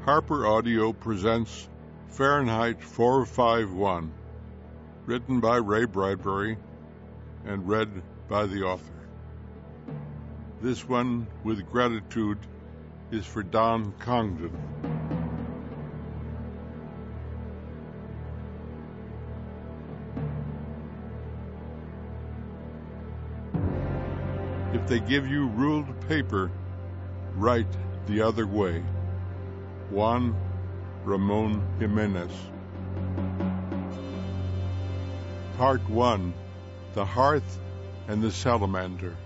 Harper Audio presents Fahrenheit 451, written by Ray Bradbury and read by the author. This one, with gratitude, is for Don Congdon. If they give you ruled paper, write the other way. Juan Ramon Jimenez. Part 1. The Hearth and the Salamander.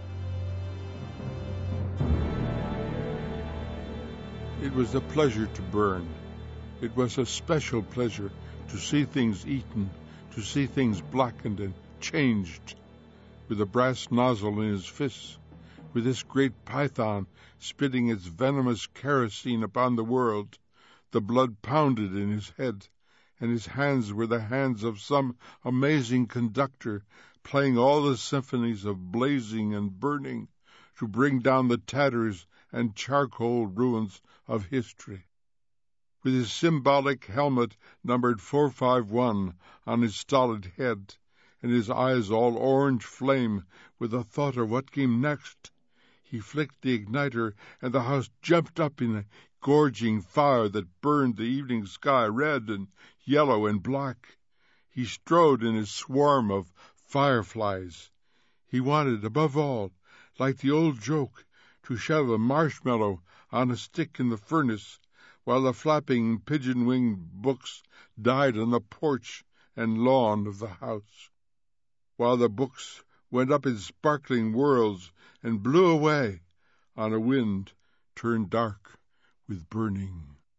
It was a pleasure to burn. It was a special pleasure to see things eaten, to see things blackened and changed. With a brass nozzle in his fists, with this great python spitting its venomous kerosene upon the world, the blood pounded in his head, and his hands were the hands of some amazing conductor playing all the symphonies of blazing and burning to bring down the tatters and charcoal ruins of history. With his symbolic helmet numbered 451 on his stolid head, and his eyes all orange flame with the thought of what came next, he flicked the igniter, and the house jumped up in a gorging fire that burned the evening sky red and yellow and black. He strode in his swarm of fireflies. He wanted, above all, like the old joke, to shove a marshmallow on a stick in the furnace, while the flapping pigeon-winged books died on the porch and lawn of the house, while the books went up in sparkling whirls and blew away on a wind turned dark with burning.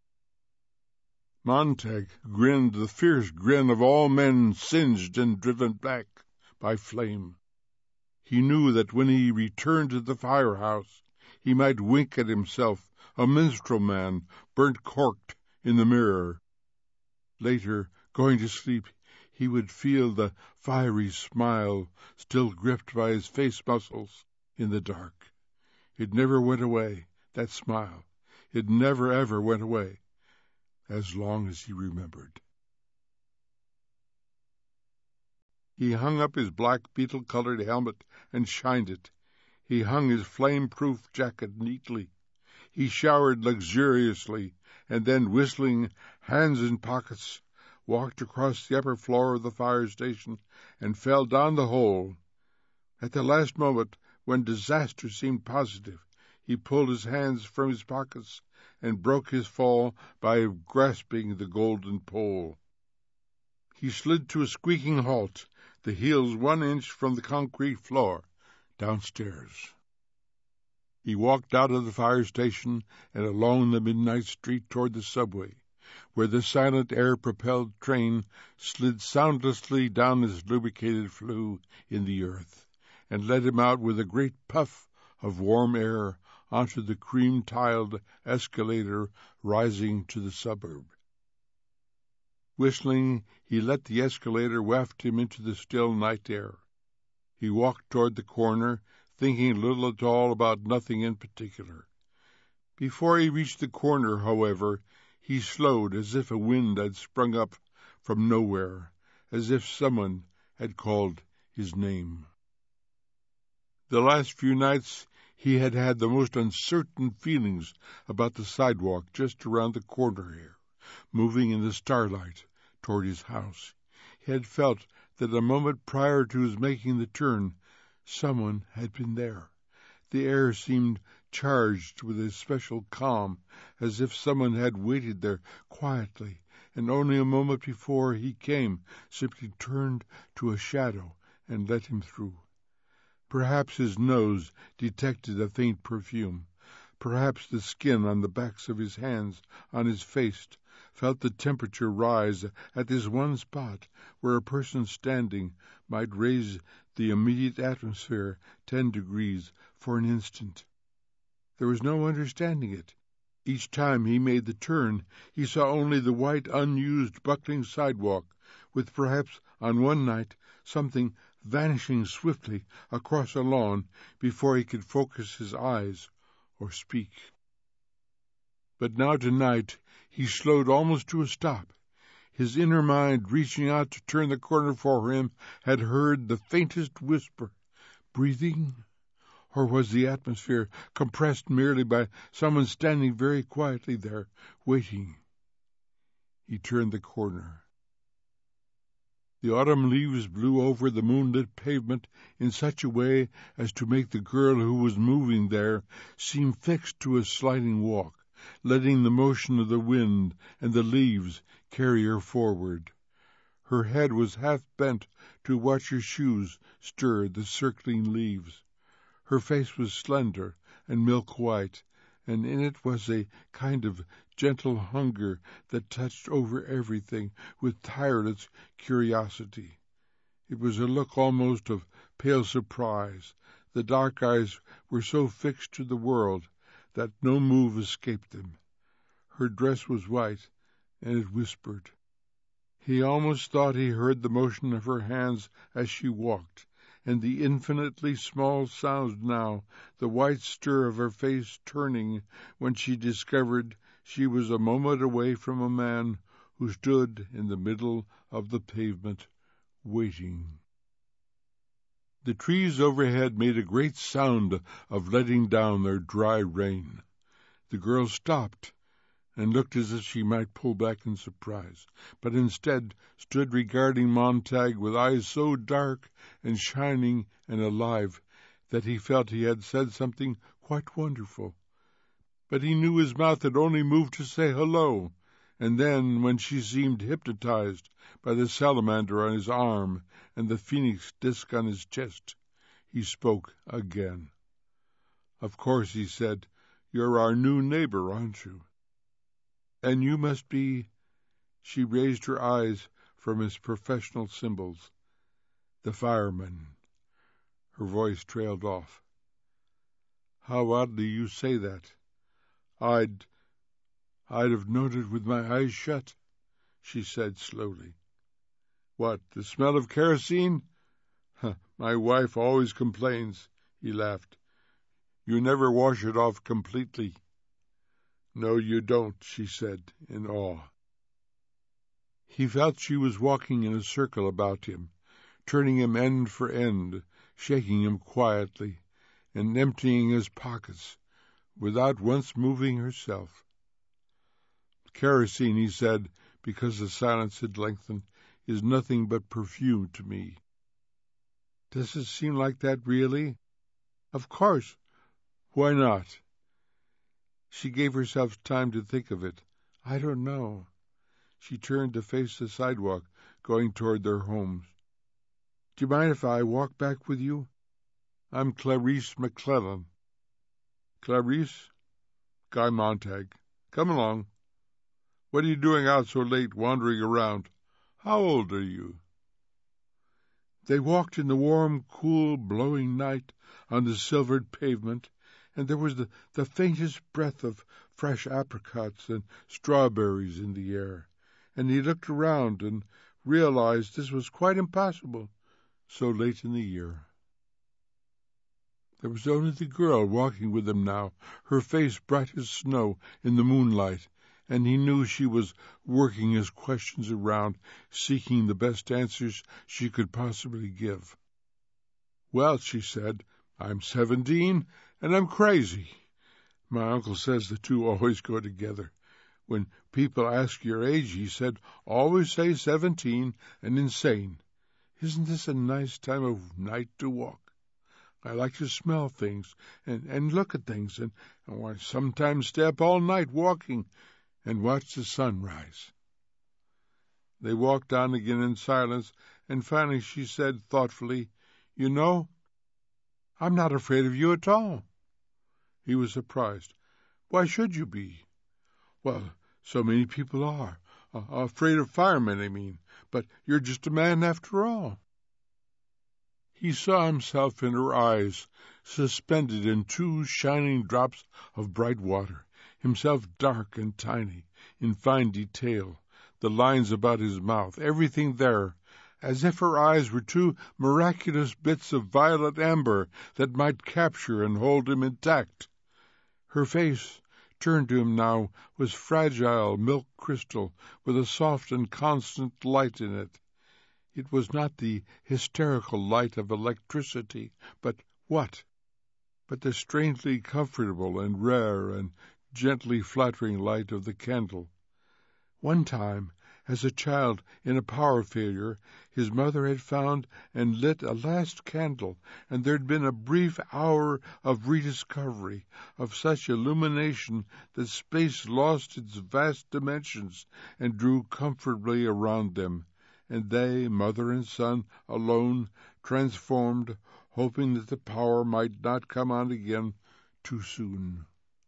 Montag grinned the fierce grin of all men singed and driven back by flame. He knew that when he returned to the firehouse, he might wink at himself, a minstrel man, burnt corked in the mirror. Later, going to sleep, he would feel the fiery smile still gripped by his face muscles in the dark. It never went away, that smile. It never, ever went away, as long as he remembered. He hung up his black beetle-colored helmet and shined it. He hung his flame-proof jacket neatly. He showered luxuriously, and then, whistling, hands in pockets, walked across the upper floor of the fire station and fell down the hole. At the last moment, when disaster seemed positive, he pulled his hands from his pockets and broke his fall by grasping the golden pole. He slid to a squeaking halt, the heels 1 inch from the concrete floor, downstairs. He walked out of the fire station and along the midnight street toward the subway, where the silent air-propelled train slid soundlessly down its lubricated flue in the earth, and let him out with a great puff of warm air onto the cream-tiled escalator rising to the suburb. Whistling, he let the escalator waft him into the still night air. He walked toward the corner, thinking little at all about nothing in particular. Before he reached the corner, however, he slowed as if a wind had sprung up from nowhere, as if someone had called his name. The last few nights he had had the most uncertain feelings about the sidewalk just around the corner here, moving in the starlight toward his house. He had felt that a moment prior to his making the turn, someone had been there. The air seemed charged with a special calm, as if someone had waited there quietly, and only a moment before he came simply turned to a shadow and let him through. Perhaps his nose detected a faint perfume. Perhaps the skin on the backs of his hands, on his face, felt the temperature rise at this one spot where a person standing might raise the immediate atmosphere 10 degrees for an instant. There was no understanding it. Each time he made the turn, he saw only the white, unused, buckling sidewalk, with perhaps on one night something vanishing swiftly across a lawn before he could focus his eyes or speak. But now tonight he slowed almost to a stop. His inner mind, reaching out to turn the corner for him, had heard the faintest whisper. Breathing? Or was the atmosphere compressed merely by someone standing very quietly there, waiting? He turned the corner. The autumn leaves blew over the moonlit pavement in such a way as to make the girl who was moving there seem fixed to a sliding walk, letting the motion of the wind and the leaves carry her forward. Her head was half bent to watch her shoes stir the circling leaves. Her face was slender and milk-white, and in it was a kind of gentle hunger that touched over everything with tireless curiosity. It was a look almost of pale surprise. The dark eyes were so fixed to the world that no move escaped them. Her dress was white, and it whispered. He almost thought he heard the motion of her hands as she walked, and the infinitely small sound now, the white stir of her face turning when she discovered she was a moment away from a man who stood in the middle of the pavement, waiting. The trees overhead made a great sound of letting down their dry rain. The girl stopped and looked as if she might pull back in surprise, but instead stood regarding Montag with eyes so dark and shining and alive that he felt he had said something quite wonderful. But he knew his mouth had only moved to say hello, and then, when she seemed hypnotized by the salamander on his arm and the phoenix disk on his chest, he spoke again. "Of course," he said, "you're our new neighbor, aren't you? And you must be—" She raised her eyes from his professional symbols. "The fireman." Her voice trailed off. "How oddly you say that. I'd have known it with my eyes shut," she said slowly. "What, the smell of kerosene? My wife always complains," he laughed. "You never wash it off completely." "No, you don't," she said in awe. He felt she was walking in a circle about him, turning him end for end, shaking him quietly, and emptying his pockets, without once moving herself. "Kerosene," he said, because the silence had lengthened, "is nothing but perfume to me." "Does it seem like that, really?" "Of course. Why not?" She gave herself time to think of it. "I don't know." She turned to face the sidewalk, going toward their homes. "Do you mind if I walk back with you? I'm Clarice McClellan." "Clarice?" "Guy Montag. Come along. What are you doing out so late, wandering around? How old are you?" They walked in the warm, cool, blowing night on the silvered pavement, and there was the faintest breath of fresh apricots and strawberries in the air, and he looked around and realized this was quite impossible so late in the year. There was only the girl walking with him now, her face bright as snow in the moonlight, and he knew she was working his questions around, seeking the best answers she could possibly give. "Well," she said, "I'm 17, and I'm crazy. My uncle says the two always go together. When people ask your age," he said, "always say 17 and insane. Isn't this a nice time of night to walk? I like to smell things and look at things, and I sometimes stay up all night walking and watch the sun rise." They walked on again in silence, and finally she said thoughtfully, "You know, I'm not afraid of you at all." He was surprised. "Why should you be?" "Well, so many people are. Afraid of firemen, I mean. But you're just a man after all." He saw himself in her eyes, suspended in 2 shining drops of bright water, himself dark and tiny, in fine detail, the lines about his mouth, everything there, as if her eyes were 2 miraculous bits of violet amber that might capture and hold him intact. Her face, turned to him now was fragile milk crystal with a soft and constant light in it. It was not the hysterical light of electricity, but what? But the strangely comfortable and rare and gently flattering light of the candle. One time, as a child in a power failure, his mother had found and lit a last candle, and there had been a brief hour of rediscovery, of such illumination that space lost its vast dimensions and drew comfortably around them, and they, mother and son, alone, transformed, hoping that the power might not come on again too soon.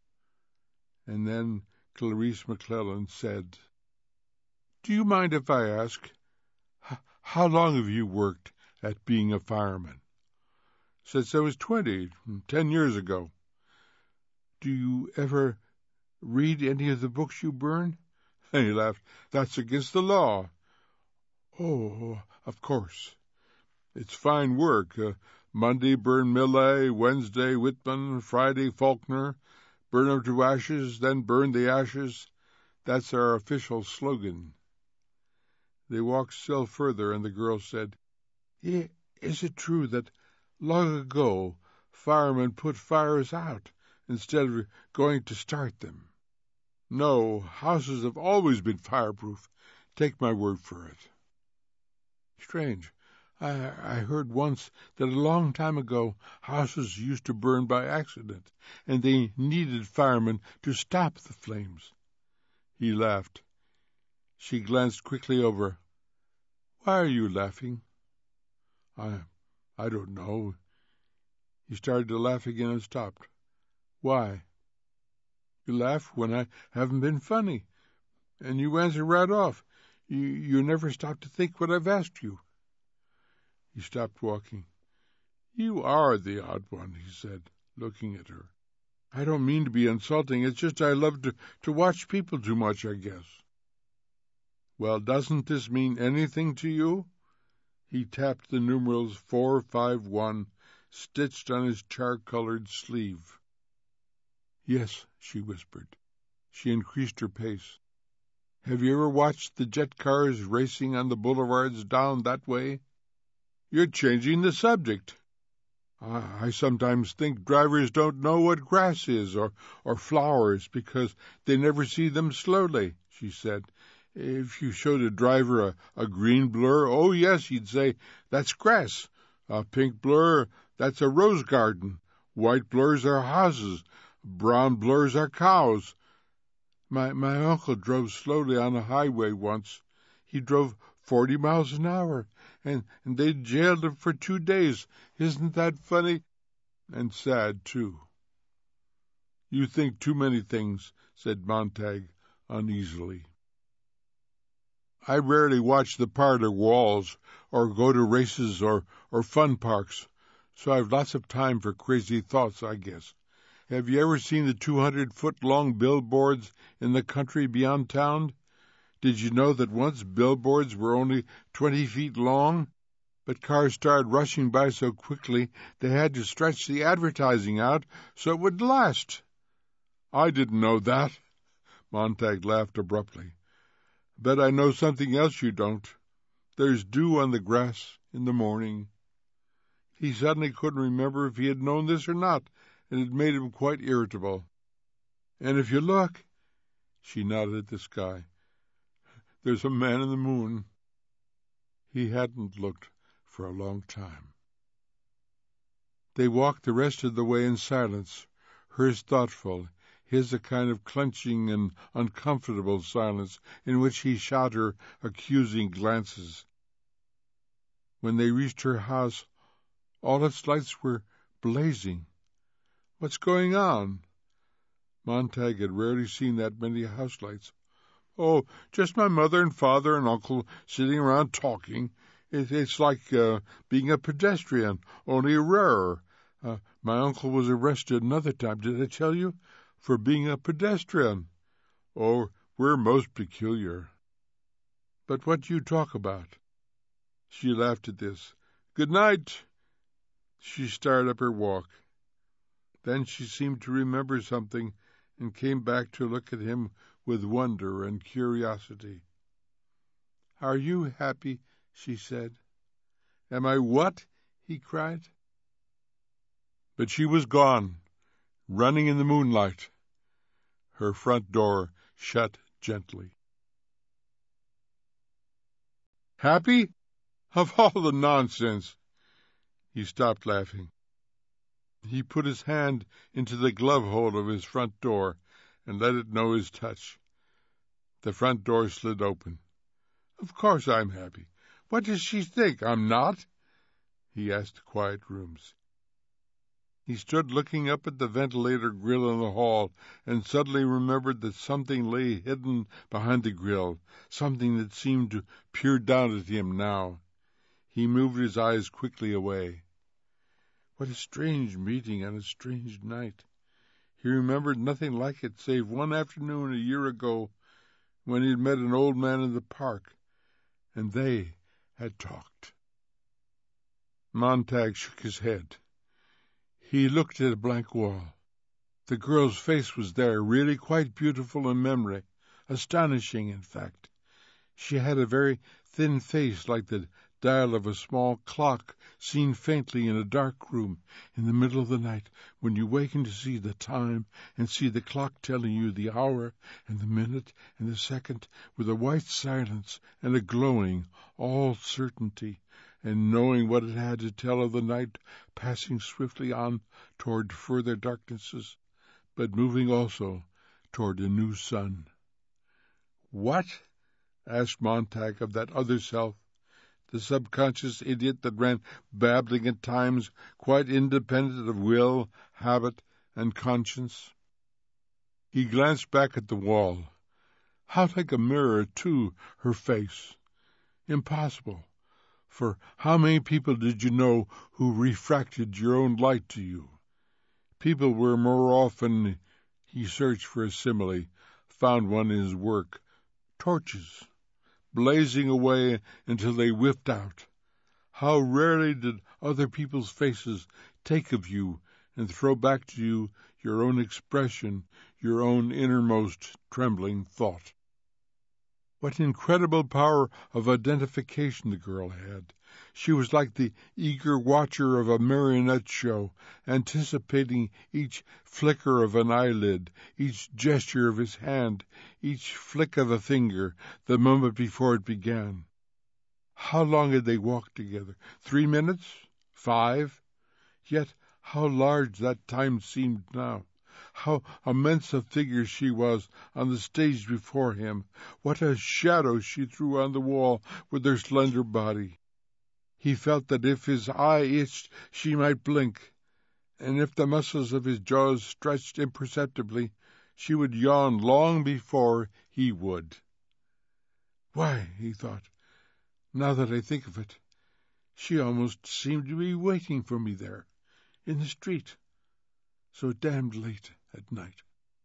And then Clarice McClellan said, "Do you mind if I ask, how long have you worked at being a fireman?" "Since I was 20, 10 years ago." "Do you ever read any of the books you burn?" And he laughed. "That's against the law." "Oh, of course. It's fine work. Monday burn Millay, Wednesday Whitman, Friday Faulkner. Burn 'em to ashes, then burn the ashes. That's our official slogan." They walked still further, and the girl said, "Is it true that long ago firemen put fires out instead of going to start them?" "No, houses have always been fireproof. Take my word for it." "Strange. I heard once that a long time ago houses used to burn by accident, and they needed firemen to stop the flames." He laughed. She glanced quickly over. "Why are you laughing?" I don't know." He started to laugh again and stopped. "Why?" "You laugh when I haven't been funny, and you answer right off. You never stop to think what I've asked you." He stopped walking. "You are the odd one," he said, looking at her. "I don't mean to be insulting. It's just I love to watch people too much, I guess." "Well, doesn't this mean anything to you?" He tapped the numerals 451 stitched on his char-colored sleeve. "Yes," she whispered. She increased her pace. "Have you ever watched the jet cars racing on the boulevards down that way?" "You're changing the subject." I sometimes think drivers don't know what grass is or flowers because they never see them slowly," she said. "If you showed a driver a green blur, oh yes, he'd say, 'That's grass.' A pink blur, 'That's a rose garden.' White blurs are houses. Brown blurs are cows." My uncle drove slowly on a highway once. He drove 40 miles an hour, and they jailed him for 2 days. Isn't that funny? And sad, too." "You think too many things," said Montag uneasily. "I rarely watch the parlor walls or go to races or fun parks, so I've lots of time for crazy thoughts, I guess. Have you ever seen the 200-foot-long billboards in the country beyond town? Did you know that once billboards were only 20 feet long? But cars started rushing by so quickly they had to stretch the advertising out so it would last." "I didn't know that." Montag laughed abruptly. "Bet I know something else you don't. There's dew on the grass in the morning." He suddenly couldn't remember if he had known this or not, and it made him quite irritable. "And if you look," she nodded at the sky, "there's a man in the moon." He hadn't looked for a long time. They walked the rest of the way in silence, hers thoughtful, his a kind of clenching and uncomfortable silence in which he shot her accusing glances. When they reached her house, all its lights were blazing. "What's going on?" Montag had rarely seen that many house lights. "Oh, just my mother and father and uncle sitting around talking. It's like being a pedestrian, only rarer. My uncle was arrested another time, did I tell you? For being a pedestrian. Oh, we're most peculiar." "But what do you talk about?" She laughed at this. "Good night." She started up her walk. Then she seemed to remember something and came back to look at him with wonder and curiosity. "Are you happy?" she said. "Am I what?" he cried. But she was gone, running in the moonlight. Her front door shut gently. "Happy? Of all the nonsense!" He stopped laughing. He put his hand into the glove-hole of his front door and let it know his touch. The front door slid open. "Of course I'm happy. What does she think? I'm not?" he asked the quiet rooms. He stood looking up at the ventilator grill in the hall and suddenly remembered that something lay hidden behind the grill, something that seemed to peer down at him now. He moved his eyes quickly away. What a strange meeting on a strange night. He remembered nothing like it save one afternoon a year ago when he had met an old man in the park, and they had talked. Montag shook his head. He looked at a blank wall. The girl's face was there, really quite beautiful in memory, astonishing, in fact. She had a very thin face like the dial of a small clock seen faintly in a dark room in the middle of the night when you waken to see the time and see the clock telling you the hour and the minute and the second with a white silence and a glowing, all certainty, and knowing what it had to tell of the night passing swiftly on toward further darknesses, but moving also toward a new sun. "What?" asked Montag of that other self, the subconscious idiot that ran babbling at times, quite independent of will, habit, and conscience. He glanced back at the wall. How like a mirror, too, her face. Impossible, for how many people did you know who refracted your own light to you? People were more often, he searched for a simile, found one in his work, torches, blazing away until they whiffed out. How rarely did other people's faces take of you and throw back to you your own expression, your own innermost trembling thought. What incredible power of identification the girl had. She was like the eager watcher of a marionette show, anticipating each flicker of an eyelid, each gesture of his hand, each flick of a finger, the moment before it began. How long had they walked together? 3 minutes? 5? Yet how large that time seemed now. How immense a figure she was on the stage before him. What a shadow she threw on the wall with her slender body. He felt that if his eye itched, she might blink, and if the muscles of his jaws stretched imperceptibly, she would yawn long before he would. Why, he thought, now that I think of it, she almost seemed to be waiting for me there, in the street, so damned late at night.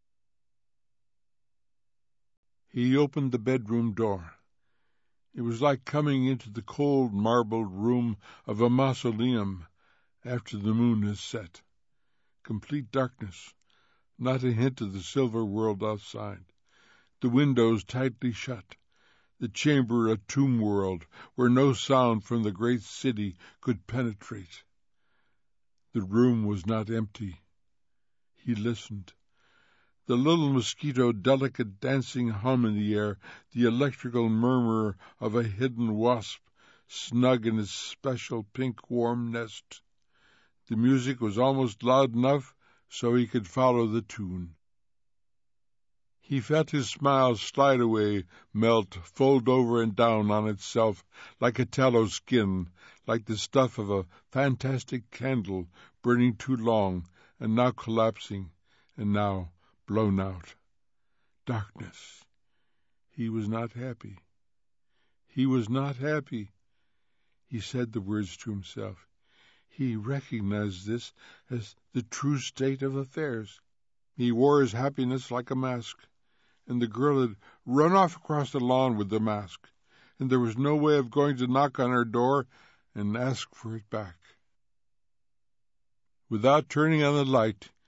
He opened the bedroom door. It was like coming into the cold marbled room of a mausoleum after the moon has set. Complete darkness, not a hint of the silver world outside. The windows tightly shut. The chamber a tomb world where no sound from the great city could penetrate. The room was not empty. He listened. The little mosquito delicate dancing hum in the air, the electrical murmur of a hidden wasp, snug in its special pink warm nest. The music was almost loud enough so he could follow the tune. He felt his smile slide away, melt, fold over and down on itself like a tallow skin, like the stuff of a fantastic candle burning too long and now collapsing and now blown out. Darkness. He was not happy. He was not happy. He said the words to himself. He recognized this as the true state of affairs. He wore his happiness like a mask, and the girl had run off across the lawn with the mask, and there was no way of going to knock on her door and ask for it back. Without turning on the light,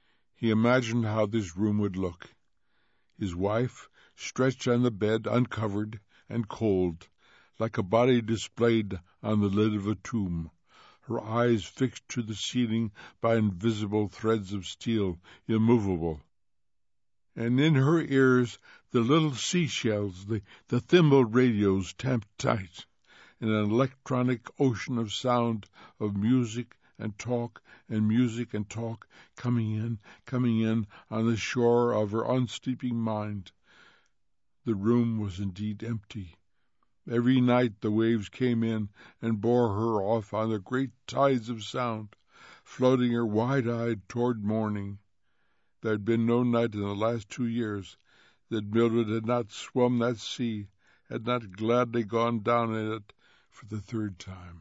he imagined how this room would look. His wife, stretched on the bed, uncovered and cold, like a body displayed on the lid of a tomb, her eyes fixed to the ceiling by invisible threads of steel, immovable. And in her ears the little seashells, the thimble radios tamped tight, in an electronic ocean of sound, of music and talk, and music and talk, coming in on the shore of her unsleeping mind. The room was indeed empty. Every night the waves came in and bore her off on the great tides of sound, floating her wide-eyed toward morning. There had been no night in the last 2 years that Mildred had not swum that sea, had not gladly gone down in it for the 3rd time.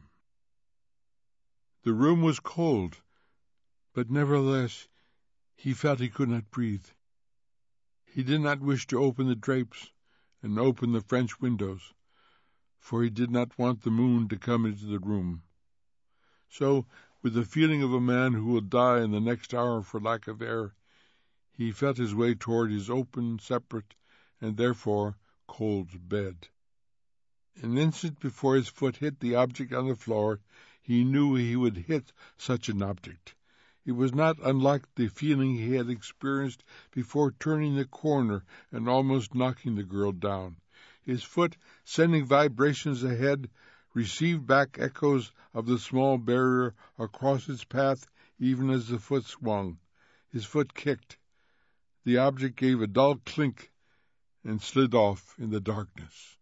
The room was cold, but nevertheless he felt he could not breathe. He did not wish to open the drapes and open the French windows, for he did not want the moon to come into the room. So, with the feeling of a man who will die in the next hour for lack of air, he felt his way toward his open, separate, and therefore cold bed. An instant before his foot hit the object on the floor, he knew he would hit such an object. It was not unlike the feeling he had experienced before turning the corner and almost knocking the girl down. His foot, sending vibrations ahead, received back echoes of the small barrier across its path even as the foot swung. His foot kicked. The object gave a dull clink and slid off in the darkness.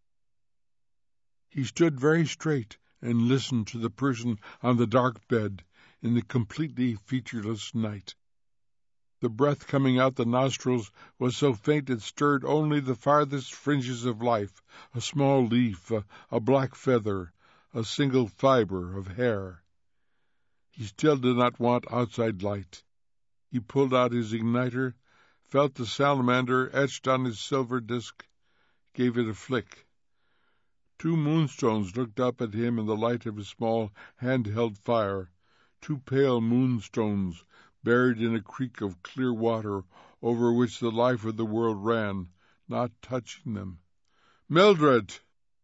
He stood very straight and listened to the person on the dark bed in the completely featureless night. The breath coming out the nostrils was so faint it stirred only the farthest fringes of life, a small leaf, a black feather, a single fiber of hair. He still did not want outside light. He pulled out his igniter, felt the salamander etched on his silver disk, gave it a flick. 2 moonstones looked up at him in the light of his small hand-held fire, 2 pale moonstones buried in a creek of clear water over which the life of the world ran, not touching them. "Mildred!"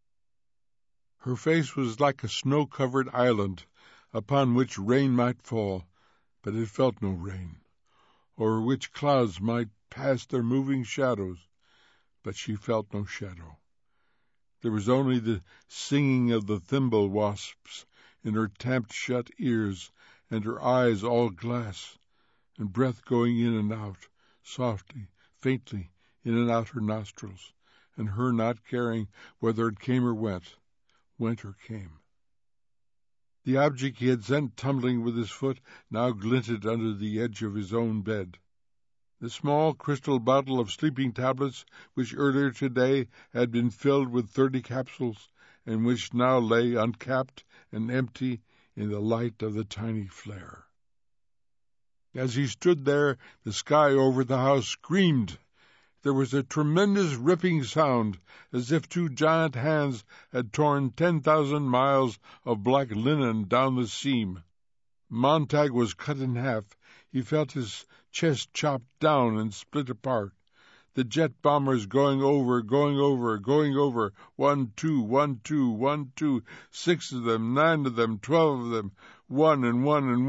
Her face was like a snow-covered island upon which rain might fall, but it felt no rain, over which clouds might pass their moving shadows, but she felt no shadow. There was only the singing of the thimble wasps in her tamped-shut ears, and her eyes all glass, and breath going in and out, softly, faintly, in and out her nostrils, and her not caring whether it came or went or came. The object he had sent tumbling with his foot now glinted under the edge of his own bed. The small crystal bottle of sleeping tablets, which earlier today had been filled with 30 capsules, and which now lay uncapped and empty in the light of the tiny flare. As he stood there, the sky over the house screamed. There was a tremendous ripping sound, as if 2 giant hands had torn 10,000 miles of black linen down the seam. Montag was cut in half. He felt his chest chopped down and split apart. The jet bombers going over. 1, 2, 1, 2, 1, 2, 6 of them, 9 of them, 12 of them, one, and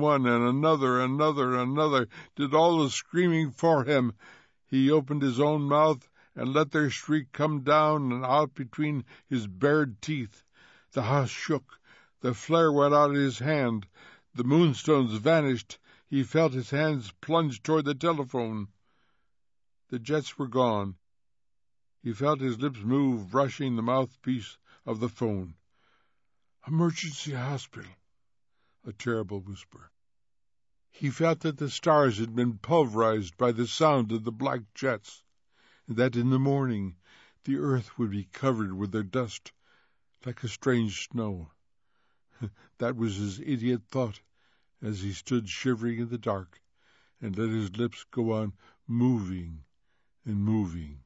another, did all the screaming for him. He opened his own mouth and let their shriek come down and out between his bared teeth. The house shook. The flare went out of his hand. The moonstones vanished. He felt his hands plunge toward the telephone. The jets were gone. He felt his lips move, brushing the mouthpiece of the phone. "Emergency hospital," a terrible whisper. He felt that the stars had been pulverized by the sound of the black jets, and that in the morning the earth would be covered with their dust like a strange snow. That was his idiot thought as he stood shivering in the dark and let his lips go on moving and moving.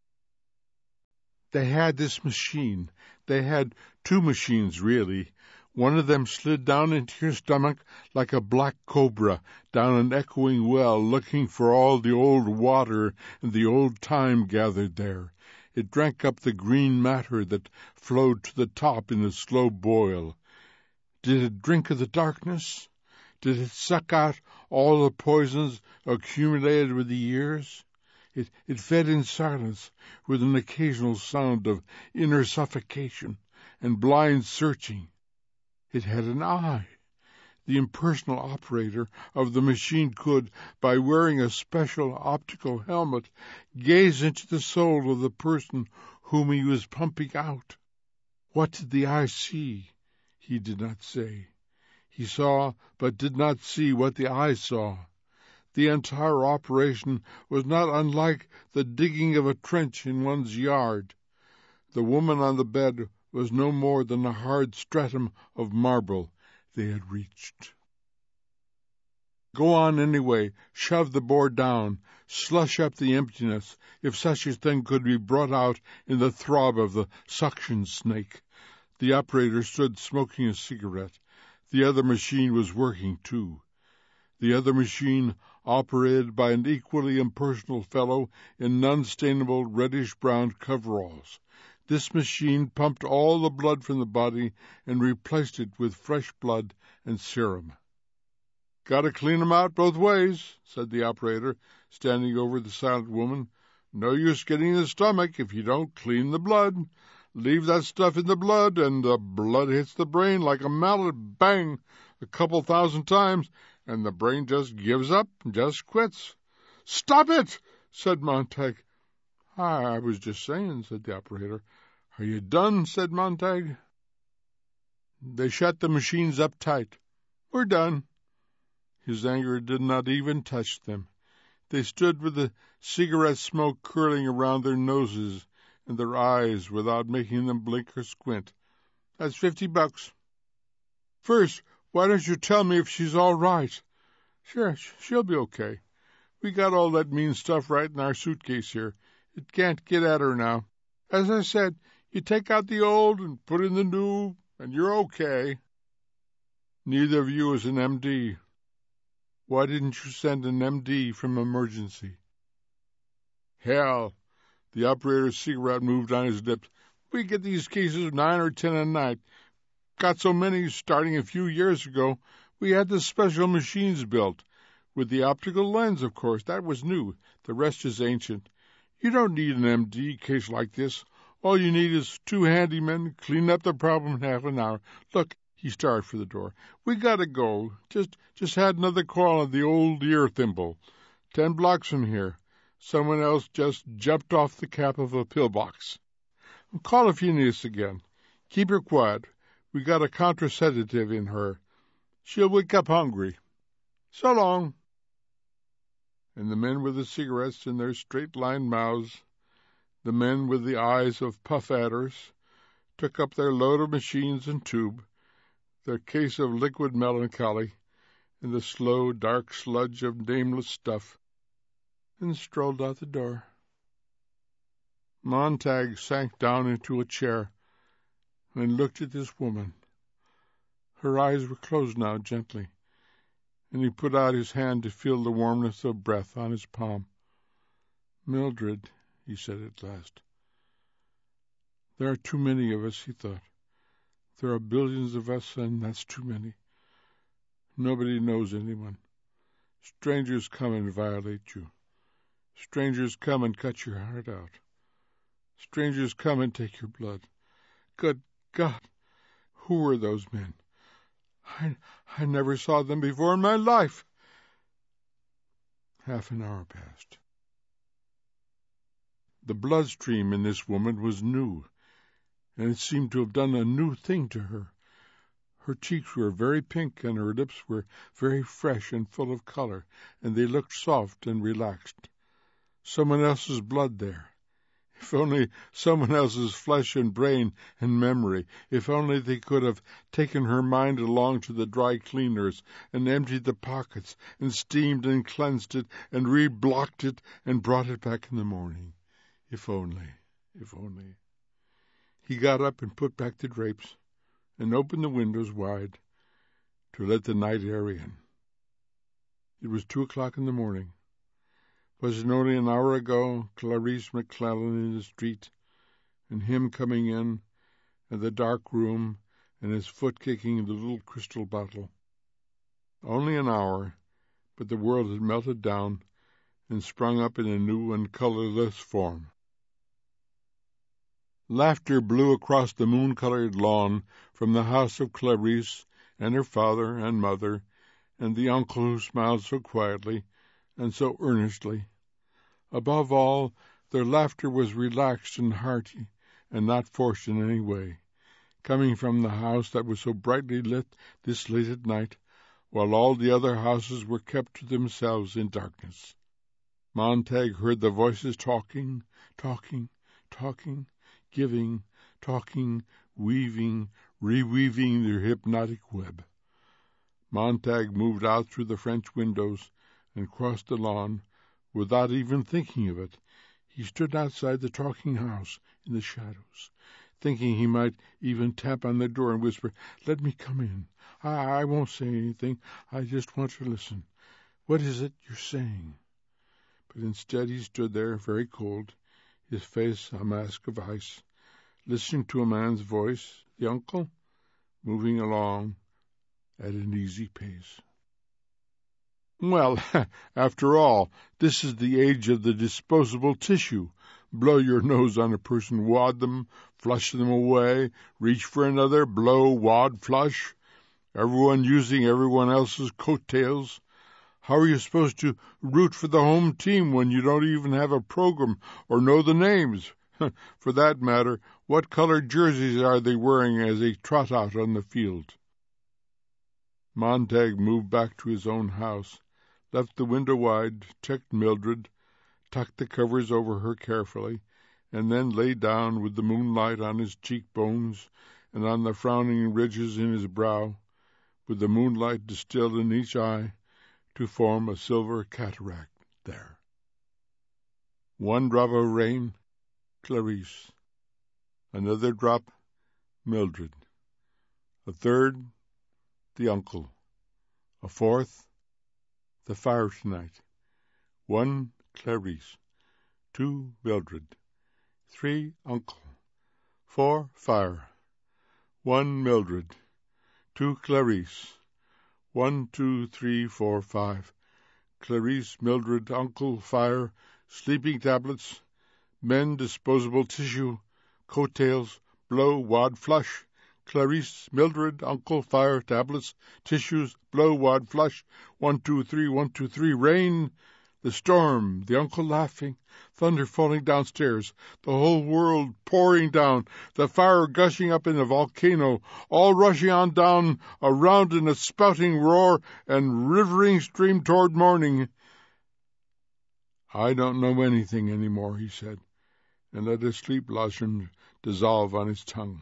They had this machine. They had 2 machines, really. One of them slid down into your stomach like a black cobra down an echoing well, looking for all the old water and the old time gathered there. It drank up the green matter that flowed to the top in the slow boil. Did it drink of the darkness? Did it suck out all the poisons accumulated with the years? It fed in silence, with an occasional sound of inner suffocation and blind searching. It had an eye. The impersonal operator of the machine could, by wearing a special optical helmet, gaze into the soul of the person whom he was pumping out. What did the eye see? He did not say. He saw, but did not see what the eye saw. The entire operation was not unlike the digging of a trench in one's yard. The woman on the bed was no more than a hard stratum of marble they had reached. Go on anyway, shove the board down, slush up the emptiness, if such a thing could be brought out in the throb of the suction snake. The operator stood smoking a cigarette. The other machine was working too. The other machine, operated by an equally impersonal fellow in unstainable reddish-brown coveralls. This machine pumped all the blood from the body and replaced it with fresh blood and serum. "Got to clean 'em out both ways," said the operator, standing over the silent woman. "No use getting the stomach if you don't clean the blood. Leave that stuff in the blood, and the blood hits the brain like a mallet, bang, a couple thousand times, and the brain just gives up, just quits." "Stop it!" said Montag. "I was just saying," said the operator. "Are you done?" said Montag. They shut the machines up tight. "We're done." His anger did not even touch them. They stood with the cigarette smoke curling around their noses and their eyes without making them blink or squint. "That's $50. First, why don't you tell me if she's all right?" "Sure, she'll be okay. We got all that mean stuff right in our suitcase here. It can't get at her now. As I said, you take out the old and put in the new, and you're okay." "Neither of you is an MD. Why didn't you send an MD from emergency?" "Hell," the operator's cigarette moved on his lips. "We get these cases 9 or 10 a night. Got so many starting a few years ago, we had the special machines built. With the optical lens, of course, that was new. The rest is ancient. You don't need an MD case like this. All you need is 2 handymen, clean up the problem in half an hour. Look," he started for the door. "We gotta go. Just had another call on the old ear thimble. 10 blocks from here. Someone else just jumped off the cap of a pillbox. Call if you need us again. Keep her quiet. We got a contraceptive in her. She'll wake up hungry. So long." And the men with the cigarettes in their straight-lined mouths, the men with the eyes of puff-adders, took up their load of machines and tube, their case of liquid melancholy, and the slow, dark sludge of nameless stuff, and strolled out the door. Montag sank down into a chair and looked at this woman. Her eyes were closed now gently, and he put out his hand to feel the warmness of breath on his palm. "Mildred," he said at last. "There are too many of us," he thought. "There are billions of us, and that's too many. Nobody knows anyone. Strangers come and violate you. Strangers come and cut your heart out. Strangers come and take your blood. Good God, who were those men? I never saw them before in my life." Half an hour passed. The bloodstream in this woman was new, and it seemed to have done a new thing to her. Her cheeks were very pink, and her lips were very fresh and full of color, and they looked soft and relaxed. Someone else's blood there. If only someone else's flesh and brain and memory. If only they could have taken her mind along to the dry cleaners and emptied the pockets and steamed and cleansed it and reblocked it and brought it back in the morning. If only, if only. He got up and put back the drapes and opened the windows wide to let the night air in. It was 2:00 in the morning. Was it only an hour ago, Clarice McClellan in the street, and him coming in, and the dark room, and his foot kicking the little crystal bottle? Only an hour, but the world had melted down and sprung up in a new and colorless form. Laughter blew across the moon-colored lawn from the house of Clarice and her father and mother, and the uncle who smiled so quietly and so earnestly. Above all, their laughter was relaxed and hearty, and not forced in any way, coming from the house that was so brightly lit this late at night, while all the other houses were kept to themselves in darkness. Montague heard the voices talking, giving, talking, weaving, reweaving their hypnotic web. Montague moved out through the French windows and crossed the lawn without even thinking of it. He stood outside the talking house in the shadows, thinking he might even tap on the door and whisper, "Let me come in. I won't say anything. I just want to listen. What is it you're saying?" But instead he stood there, very cold, his face a mask of ice, listening to a man's voice, the uncle, moving along at an easy pace. "Well, after all, this is the age of the disposable tissue. Blow your nose on a person, wad them, flush them away, reach for another, blow, wad, flush. Everyone using everyone else's coattails. How are you supposed to root for the home team when you don't even have a program or know the names? For that matter, what colored jerseys are they wearing as they trot out on the field?" Montague moved back to his own house, left the window wide, checked Mildred, tucked the covers over her carefully, and then lay down with the moonlight on his cheekbones and on the frowning ridges in his brow, with the moonlight distilled in each eye to form a silver cataract there. One drop of rain, Clarice. Another drop, Mildred. A third, the uncle. A fourth, the fire tonight. 1, Clarice. 2, Mildred. 3, uncle. 4, fire. 1, Mildred. 2, Clarice. 1, 2, 3, 4, 5. Clarice, Mildred, uncle, fire, sleeping tablets, men, disposable tissue, coattails, blow, wad, flush. Clarice, Mildred, uncle, fire, tablets, tissues, blow, wad, flush. 1, 2, 3, 1, 2, 3, rain. The storm, the uncle laughing, thunder falling downstairs, the whole world pouring down, the fire gushing up in a volcano, all rushing on down around in a spouting roar and rivering stream toward morning. "I don't know anything any more," he said, and let his sleep lotion dissolve on his tongue.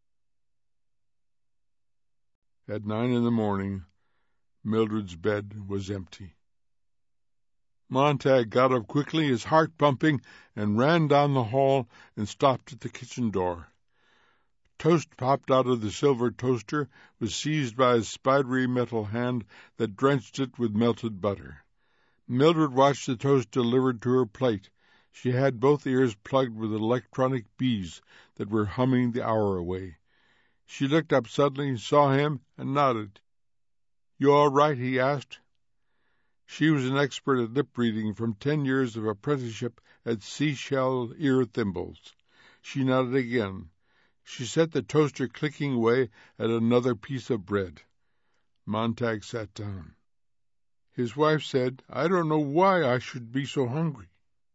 At 9 in the morning, Mildred's bed was empty. Montague got up quickly, his heart pumping, and ran down the hall and stopped at the kitchen door. Toast popped out of the silver toaster, was seized by a spidery metal hand that drenched it with melted butter. Mildred watched the toast delivered to her plate. She had both ears plugged with electronic bees that were humming the hour away. She looked up suddenly, saw him, and nodded. "You all right?" he asked. She was an expert at lip-reading from 10 years of apprenticeship at seashell ear thimbles. She nodded again. She set the toaster clicking away at another piece of bread. Montague sat down. His wife said, "I don't know why I should be so hungry."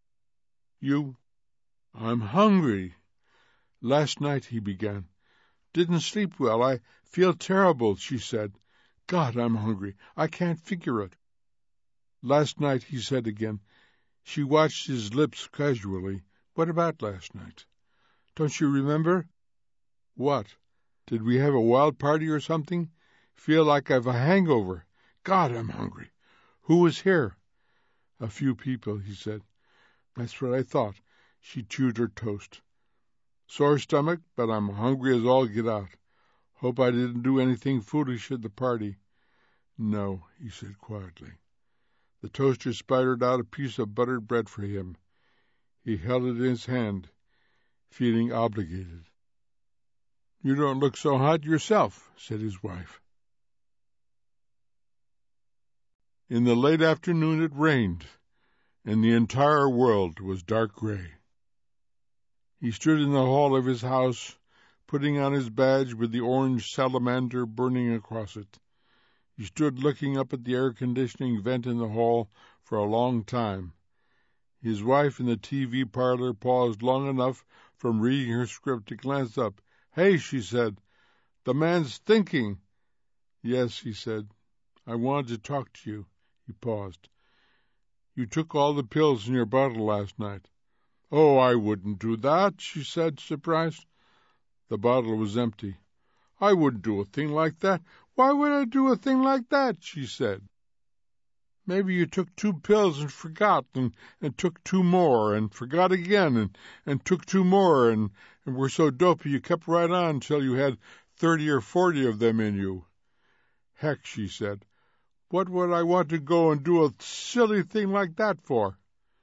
"I'm hungry. Last night," he began. "Didn't sleep well. I feel terrible," she said. "God, I'm hungry. I can't figure it." "Last night," he said again. She watched his lips casually. "What about last night? Don't you remember?" "What? Did we have a wild party or something? Feel like I've a hangover. God, I'm hungry. Who was here?" "A few people," he said. "That's what I thought." She chewed her toast. "Sore stomach, but I'm hungry as all get out. Hope I didn't do anything foolish at the party." "No," he said quietly. The toaster spidered out a piece of buttered bread for him. He held it in his hand, feeling obligated. "You don't look so hot yourself," said his wife. In the late afternoon it rained, and the entire world was dark gray. He stood in the hall of his house, putting on his badge with the orange salamander burning across it. He stood looking up at the air-conditioning vent in the hall for a long time. His wife in the TV parlor paused long enough from reading her script to glance up. "Hey," she said, "the man's thinking." "Yes," he said, "I wanted to talk to you." He paused. "You took all the pills in your bottle last night." "Oh, I wouldn't do that," she said, surprised. The bottle was empty. "I wouldn't do a thing like that. Why would I do a thing like that?" she said. "Maybe you took 2 pills and forgot, and took 2 more, and forgot again, and took 2 more, and were so dopey you kept right on until you had 30 or 40 of them in you." "Heck," she said, "what would I want to go and do a silly thing like that for?"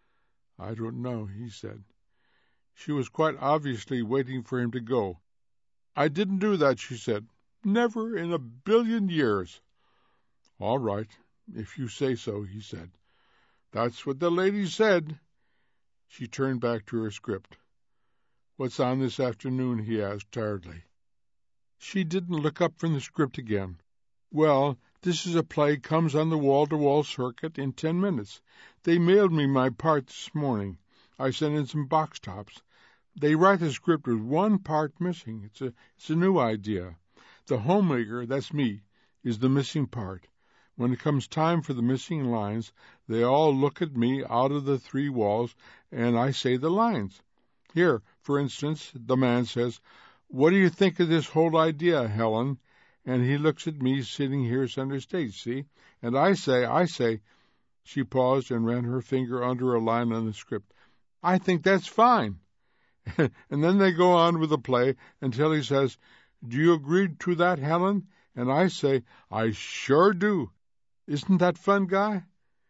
"I don't know," he said. She was quite obviously waiting for him to go. "I didn't do that," she said. "Never in a billion years." "All right, if you say so," he said. "That's what the lady said." She turned back to her script. "What's on this afternoon?" he asked tiredly. She didn't look up from the script again. "Well, this is a play comes on the wall-to-wall circuit in 10 minutes. They mailed me my part this morning. I sent in some box tops. They write the script with 1 part missing. It's a new idea. The homemaker, that's me, is the missing part. When it comes time for the missing lines, they all look at me out of the 3 walls, and I say the lines. Here, for instance, the man says, 'What do you think of this whole idea, Helen?' And he looks at me sitting here center stage, see? And I say," she paused and ran her finger under a line on the script, "I think that's fine." And then they go on with the play until he says, "Do you agree to that, Helen?" And I say, "I sure do. Isn't that fun, Guy?"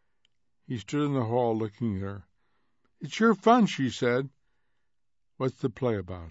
He stood in the hall looking at her. "It's sure fun," she said. "What's the play about?"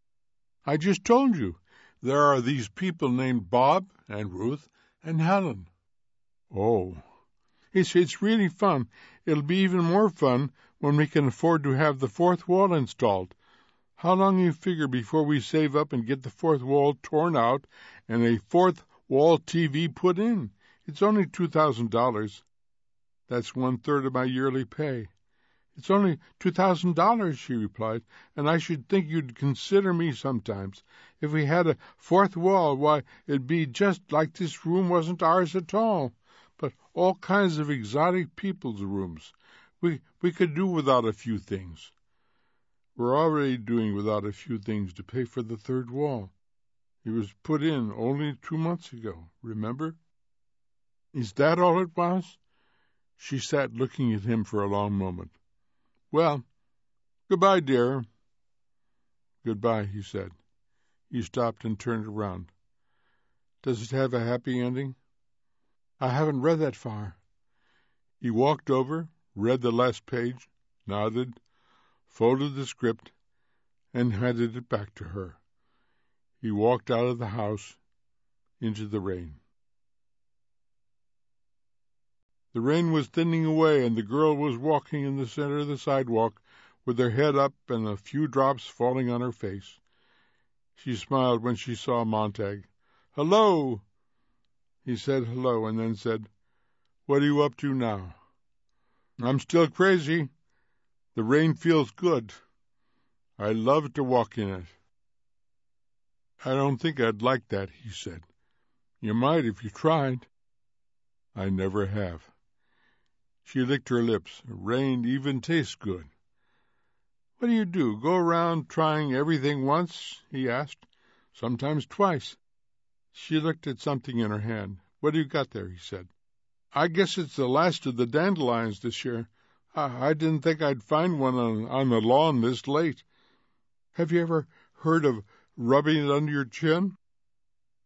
"I just told you. There are these people named Bob and Ruth and Helen." "Oh." It's really fun. It'll be even more fun when we can afford to have the 4th wall installed. How long you figure before we save up and get the 4th wall torn out and a 4th wall TV put in? It's only $2,000. That's 1/3 of my yearly pay." "It's only $2,000, she replied, "and I should think you'd consider me sometimes. If we had a 4th wall, why, it'd be just like this room wasn't ours at all, but all kinds of exotic people's rooms. We could do without a few things." "We're already doing without a few things to pay for the 3rd wall. It was put in only 2 months ago, remember?" "Is that all it was?" She sat looking at him for a long moment. "Well, goodbye, dear." "Goodbye," he said. He stopped and turned around. "Does it have a happy ending?" "I haven't read that far." He walked over, read the last page, nodded, folded the script, and handed it back to her. He walked out of the house into the rain. The rain was thinning away, and the girl was walking in the center of the sidewalk with her head up and a few drops falling on her face. She smiled when she saw Montag. "Hello!" He said hello and then said, "What are you up to now?" "I'm still crazy. The rain feels good. I love to walk in it." "I don't think I'd like that," he said. "You might if you tried." "I never have." She licked her lips. "Rain even tastes good." "What do? Go around trying everything once?" he asked. "Sometimes twice." She looked at something in her hand. "What do you got there?" he said. "I guess it's the last of the dandelions this year. I didn't think I'd find one on the lawn this late. Have you ever heard of rubbing it under your chin?"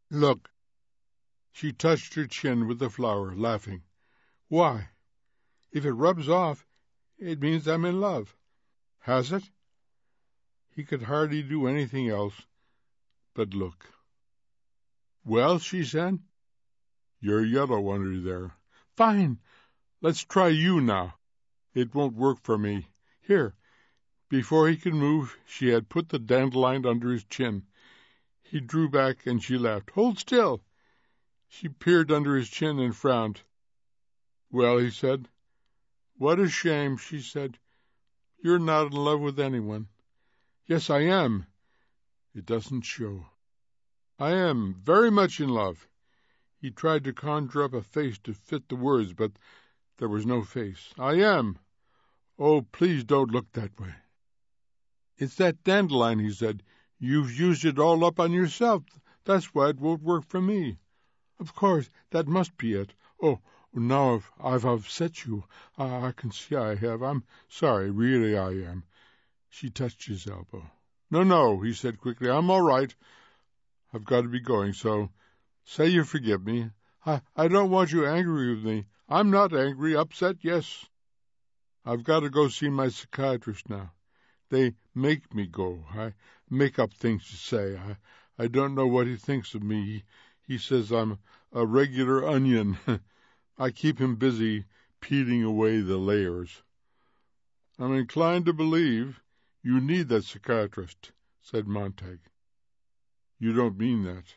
Look." She touched her chin with the flower, laughing. "Why? If it rubs off, it means I'm in love." "Has it?" He could hardly do anything else but look. "Well," she said, "you're yellow under there." "Fine. Let's try you now." "It won't work for me. Here." Before he could move, she had put the dandelion under his chin. He drew back, and she laughed. "Hold still." She peered under his chin and frowned. "Well," he said. "What a shame," she said. "You're not in love with anyone." "Yes, I am." "It doesn't show." "I am very much in love." He tried to conjure up a face to fit the words, but there was no face. "I am. Oh, please don't look that way." "It's that dandelion," he said. "You've used it all up on yourself. That's why it won't work for me." "Of course, that must be it. Oh, now if I've upset you, I can see I have. I'm sorry, really I am." She touched his elbow. No, he said quickly. "I'm all right. I've got to be going, so say you forgive me. I don't want you angry with me. I'm not angry. Upset, yes. I've got to go see my psychiatrist now. They make me go. I make up things to say. I don't know what he thinks of me. He says I'm a regular onion. I keep him busy peeling away the layers." "I'm inclined to believe you need that psychiatrist," said Montag. "You don't mean that."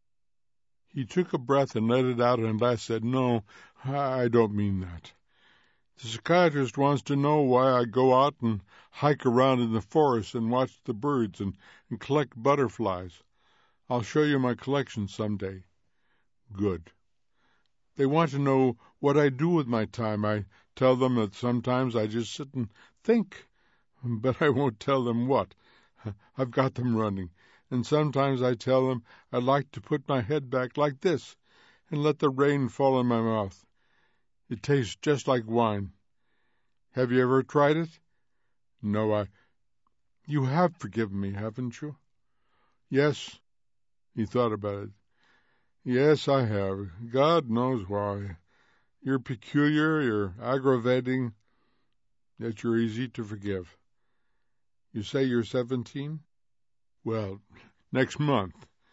He took a breath and let it out, and at last said, "No, I don't mean that. The psychiatrist wants to know why I go out and hike around in the forest and watch the birds and collect butterflies. I'll show you my collection some day." "Good." "They want to know what I do with my time. I tell them that sometimes I just sit and think, but I won't tell them what. I've got them running. And sometimes I tell them I'd like to put my head back like this and let the rain fall in my mouth. It tastes just like wine. Have you ever tried it?" "No, You have forgiven me, haven't you?" "Yes." He thought about it. "Yes, I have. God knows why. You're peculiar, you're aggravating, yet you're easy to forgive. You say you're 17? Well, next month.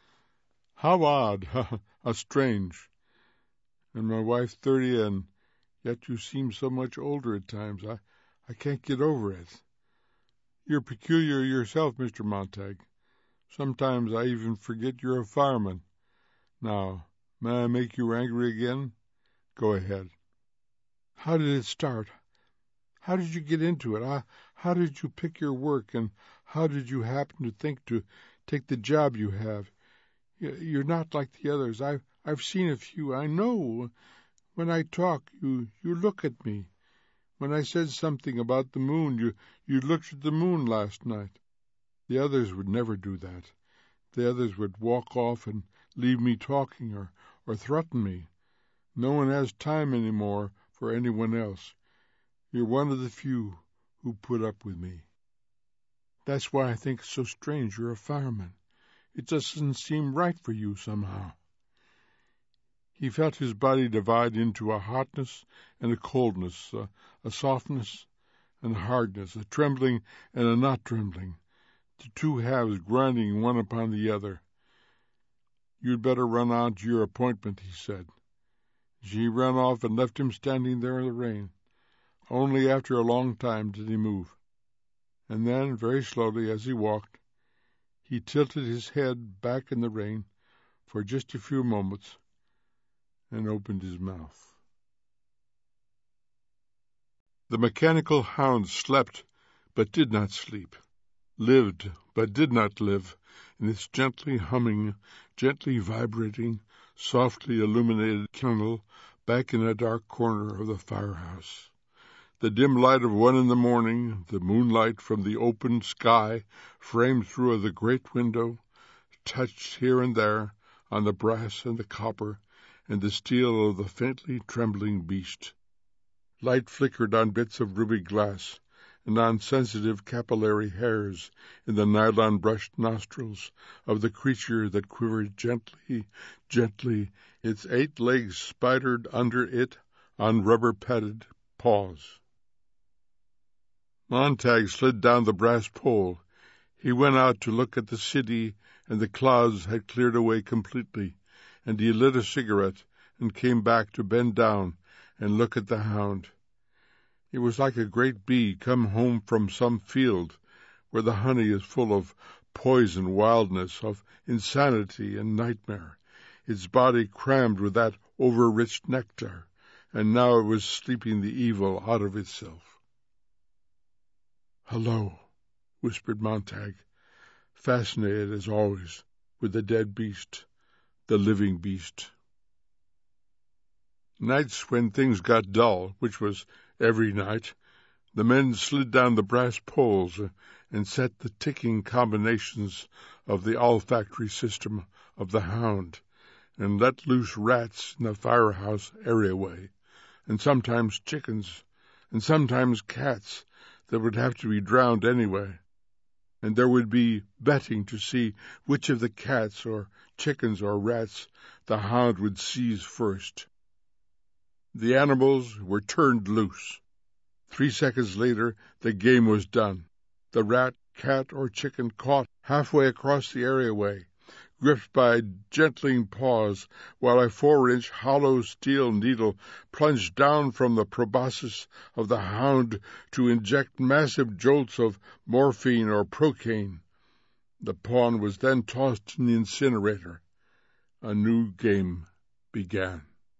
How odd, how strange. And my wife 30, and yet you seem so much older at times. I can't get over it. You're peculiar yourself, Mr. Montag. Sometimes I even forget you're a fireman. Now, may I make you angry again? Go ahead." "How did it start? How did you get into it? How did you pick your work, and how did you happen to think to take the job you have? You're not like the others. I've seen a few. I know. When I talk, you look at me. When I said something about the moon, you looked at the moon last night. The others would never do that. The others would walk off and leave me talking or threaten me. No one has time any more for anyone else. You're one of the few who put up with me. That's why I think it's so strange you're a fireman. It doesn't seem right for you somehow." He felt his body divide into a hotness and a coldness, a softness and a hardness, a trembling and a not trembling, the two halves grinding one upon the other. "You'd better run on to your appointment," he said. She ran off and left him standing there in the rain. Only after a long time did he move. And then, very slowly, as he walked, he tilted his head back in the rain for just a few moments and opened his mouth. The mechanical hound slept but did not sleep, lived but did not live, in its gently humming, gently vibrating, softly illuminated kennel back in a dark corner of the firehouse. The dim light of 1 in the morning, the moonlight from the open sky framed through the great window, touched here and there on the brass and the copper and the steel of the faintly trembling beast. Light flickered on bits of ruby glass, and on sensitive capillary hairs in the nylon-brushed nostrils of the creature that quivered gently, gently, its 8 legs spidered under it on rubber-padded paws. Montag slid down the brass pole. He went out to look at the city, and the clouds had cleared away completely, and he lit a cigarette and came back to bend down and look at the hound. It was like a great bee come home from some field where the honey is full of poison, wildness, of insanity and nightmare, its body crammed with that over-rich nectar, and now it was sleeping the evil out of itself. "Hello," whispered Montag, fascinated as always with the dead beast, the living beast. Nights when things got dull, which was every night, the men slid down the brass poles and set the ticking combinations of the olfactory system of the hound, and let loose rats in the firehouse areaway, and sometimes chickens, and sometimes cats that would have to be drowned anyway, and there would be betting to see which of the cats or chickens or rats the hound would seize first. The animals were turned loose. 3 seconds later, the game was done. The rat, cat, or chicken caught halfway across the areaway, gripped by gentling paws, while a 4-inch hollow steel needle plunged down from the proboscis of the hound to inject massive jolts of morphine or procaine. The pawn was then tossed in the incinerator. A new game began.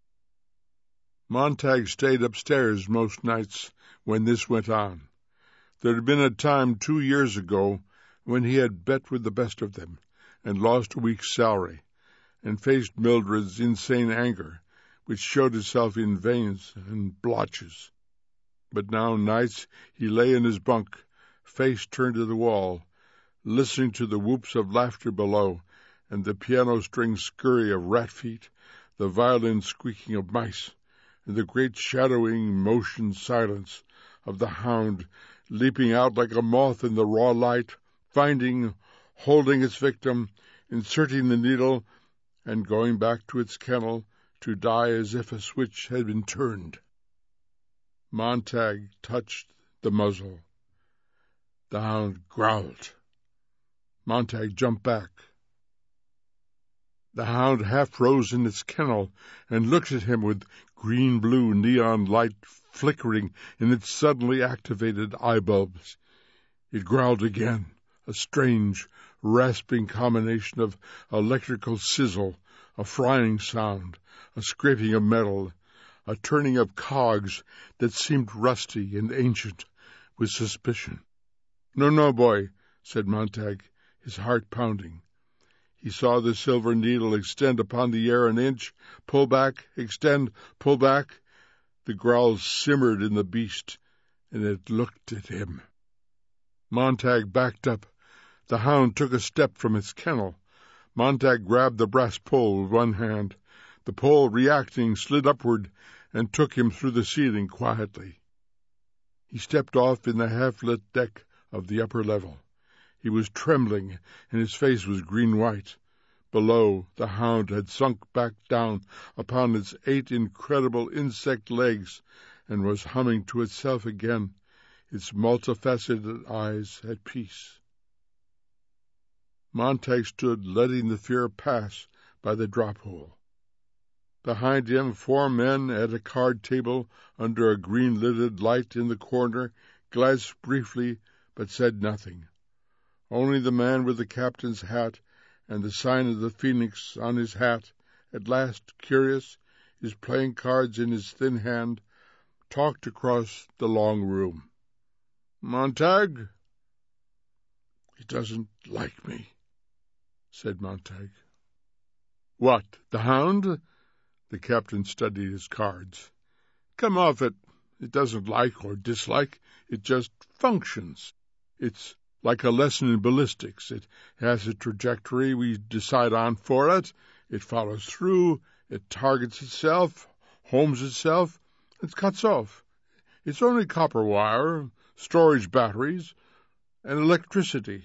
Montag stayed upstairs most nights when this went on. There had been a time 2 years ago when he had bet with the best of them, and lost a week's salary, and faced Mildred's insane anger, which showed itself in veins and blotches. But now nights he lay in his bunk, face turned to the wall, listening to the whoops of laughter below, and the piano-string scurry of rat feet, the violin squeaking of mice, and the great shadowing motion silence of the hound leaping out like a moth in the raw light, finding, holding its victim, inserting the needle, and going back to its kennel to die as if a switch had been turned. Montag touched the muzzle. The hound growled. Montag jumped back. The hound half rose in its kennel and looked at him with green-blue neon light flickering in its suddenly activated eye bulbs. It growled again, a strange, rasping combination of electrical sizzle, a frying sound, a scraping of metal, a turning of cogs that seemed rusty and ancient with suspicion. No, boy," said Montag, his heart pounding. He saw the silver needle extend upon the air an inch, pull back, extend, pull back. The growl simmered in the beast, and it looked at him. Montag backed up. The hound took a step from its kennel. Montag grabbed the brass pole with one hand. The pole, reacting, slid upward and took him through the ceiling quietly. He stepped off in the half-lit deck of the upper level. He was trembling, and his face was green-white. Below, the hound had sunk back down upon its 8 incredible insect legs and was humming to itself again, its multifaceted eyes at peace. Montag stood letting the fear pass by the drop-hole. Behind him, 4 men at a card table under a green-lidded light in the corner glanced briefly but said nothing. Only the man with the captain's hat and the sign of the phoenix on his hat, at last curious, his playing cards in his thin hand, talked across the long room. "Montag?" "He doesn't like me," said Montag. "What, the hound?" The captain studied his cards. "Come off it. It doesn't like or dislike. It just functions. It's like a lesson in ballistics. It has a trajectory we decide on for it. It follows through. It targets itself, homes itself, and cuts off. It's only copper wire, storage batteries, and electricity.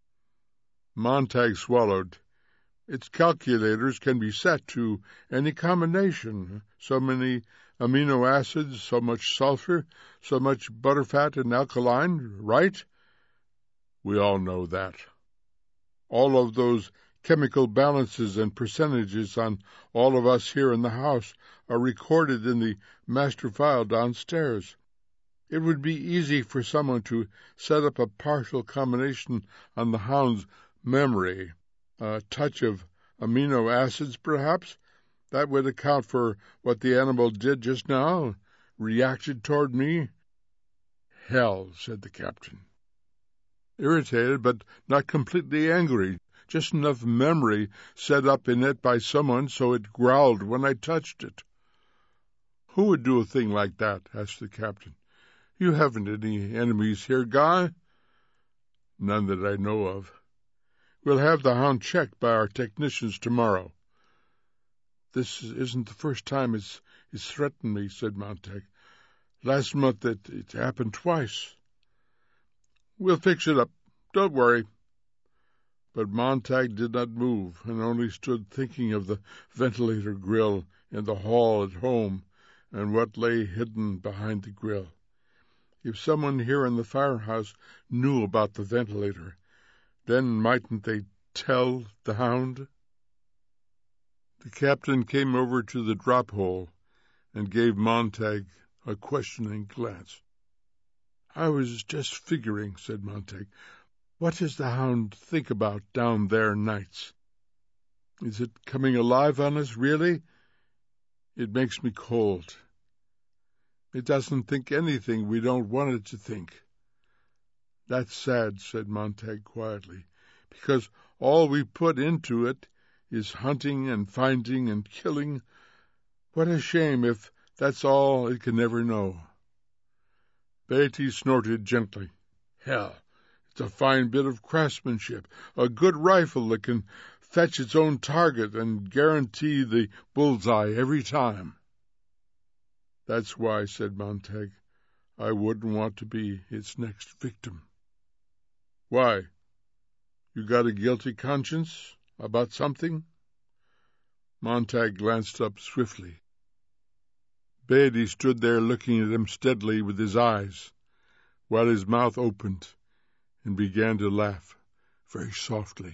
Montag swallowed. Its calculators can be set to any combination. So many amino acids, so much sulfur, so much butterfat and alkaline, right? We all know that. All of those chemical balances and percentages on all of us here in the house are recorded in the master file downstairs. It would be easy for someone to set up a partial combination on the hound's memory. A touch of amino acids, perhaps? That would account for what the animal did just now, reacted toward me. Hell, said the captain. Irritated, but not completely angry. Just enough memory set up in it by someone so it growled when I touched it. Who would do a thing like that? Asked the captain. You haven't any enemies here, Guy? None that I know of. We'll have the hound checked by our technicians tomorrow. This isn't the first time it's threatened me, said Montag. Last month it happened twice. We'll fix it up. Don't worry. But Montag did not move, and only stood thinking of the ventilator grill in the hall at home and what lay hidden behind the grill. If someone here in the firehouse knew about the ventilator, then mightn't they tell the hound? The captain came over to the drop hole and gave Montag a questioning glance. I was just figuring, said Montag. What does the hound think about down there nights? Is it coming alive on us, really? It makes me cold. It doesn't think anything we don't want it to think. That's sad, said Montag quietly, because all we put into it is hunting and finding and killing. What a shame if that's all it can ever know. Beatty snorted gently. Hell, it's a fine bit of craftsmanship, a good rifle that can fetch its own target and guarantee the bullseye every time. That's why, said Montag, I wouldn't want to be its next victim. Why? You got a guilty conscience about something? Montag glanced up swiftly. Beatty stood there looking at him steadily with his eyes, while his mouth opened and began to laugh very softly.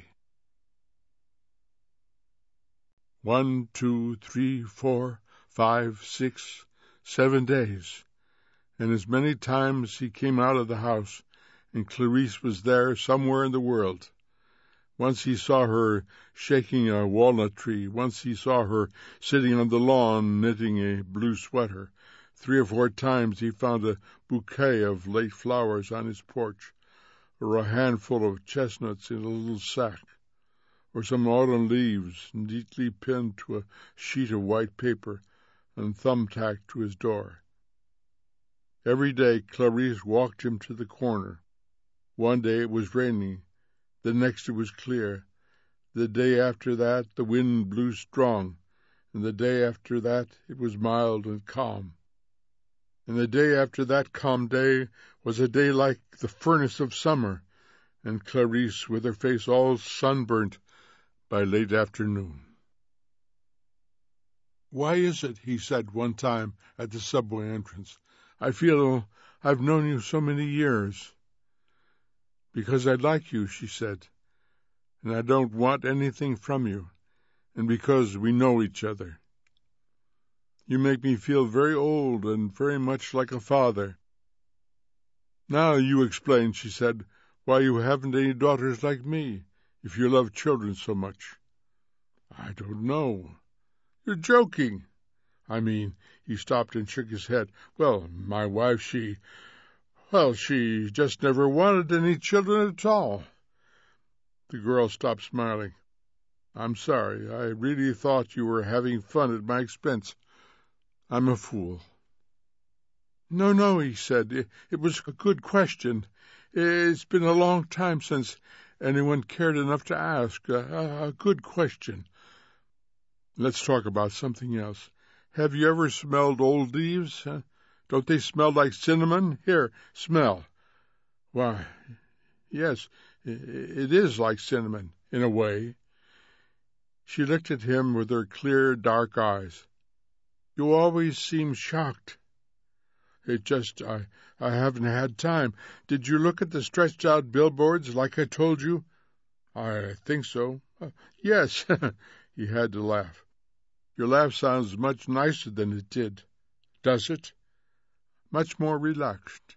1, 2, 3, 4, 5, 6, 7 days, and as many times he came out of the house, and Clarice was there somewhere in the world. Once he saw her shaking a walnut tree. Once he saw her sitting on the lawn knitting a blue sweater. 3 or 4 times he found a bouquet of late flowers on his porch, or a handful of chestnuts in a little sack, or some autumn leaves neatly pinned to a sheet of white paper and thumbtacked to his door. Every day Clarice walked him to the corner. One day it was raining, the next it was clear. The day after that the wind blew strong, and the day after that it was mild and calm. And the day after that calm day was a day like the furnace of summer, and Clarice with her face all sunburnt by late afternoon. Why is it, he said one time at the subway entrance, I feel I've known you so many years? Because I like you, she said, and I don't want anything from you, and because we know each other. You make me feel very old and very much like a father. Now you explain, she said, why you haven't any daughters like me, if you love children so much. I don't know. You're joking. I mean, he stopped and shook his head. Well, my wife, she just never wanted any children at all. The girl stopped smiling. I'm sorry. I really thought you were having fun at my expense. I'm a fool. No, he said. It was a good question. It's been a long time since anyone cared enough to ask. A good question. Let's talk about something else. Have you ever smelled old leaves? Don't they smell like cinnamon? Here, smell. Why, yes, it is like cinnamon, in a way. She looked at him with her clear, dark eyes. You always seem shocked. It just, I haven't had time. Did you look at the stretched-out billboards like I told you? I think so. Yes, he had to laugh. Your laugh sounds much nicer than it did. Does it? Much more relaxed.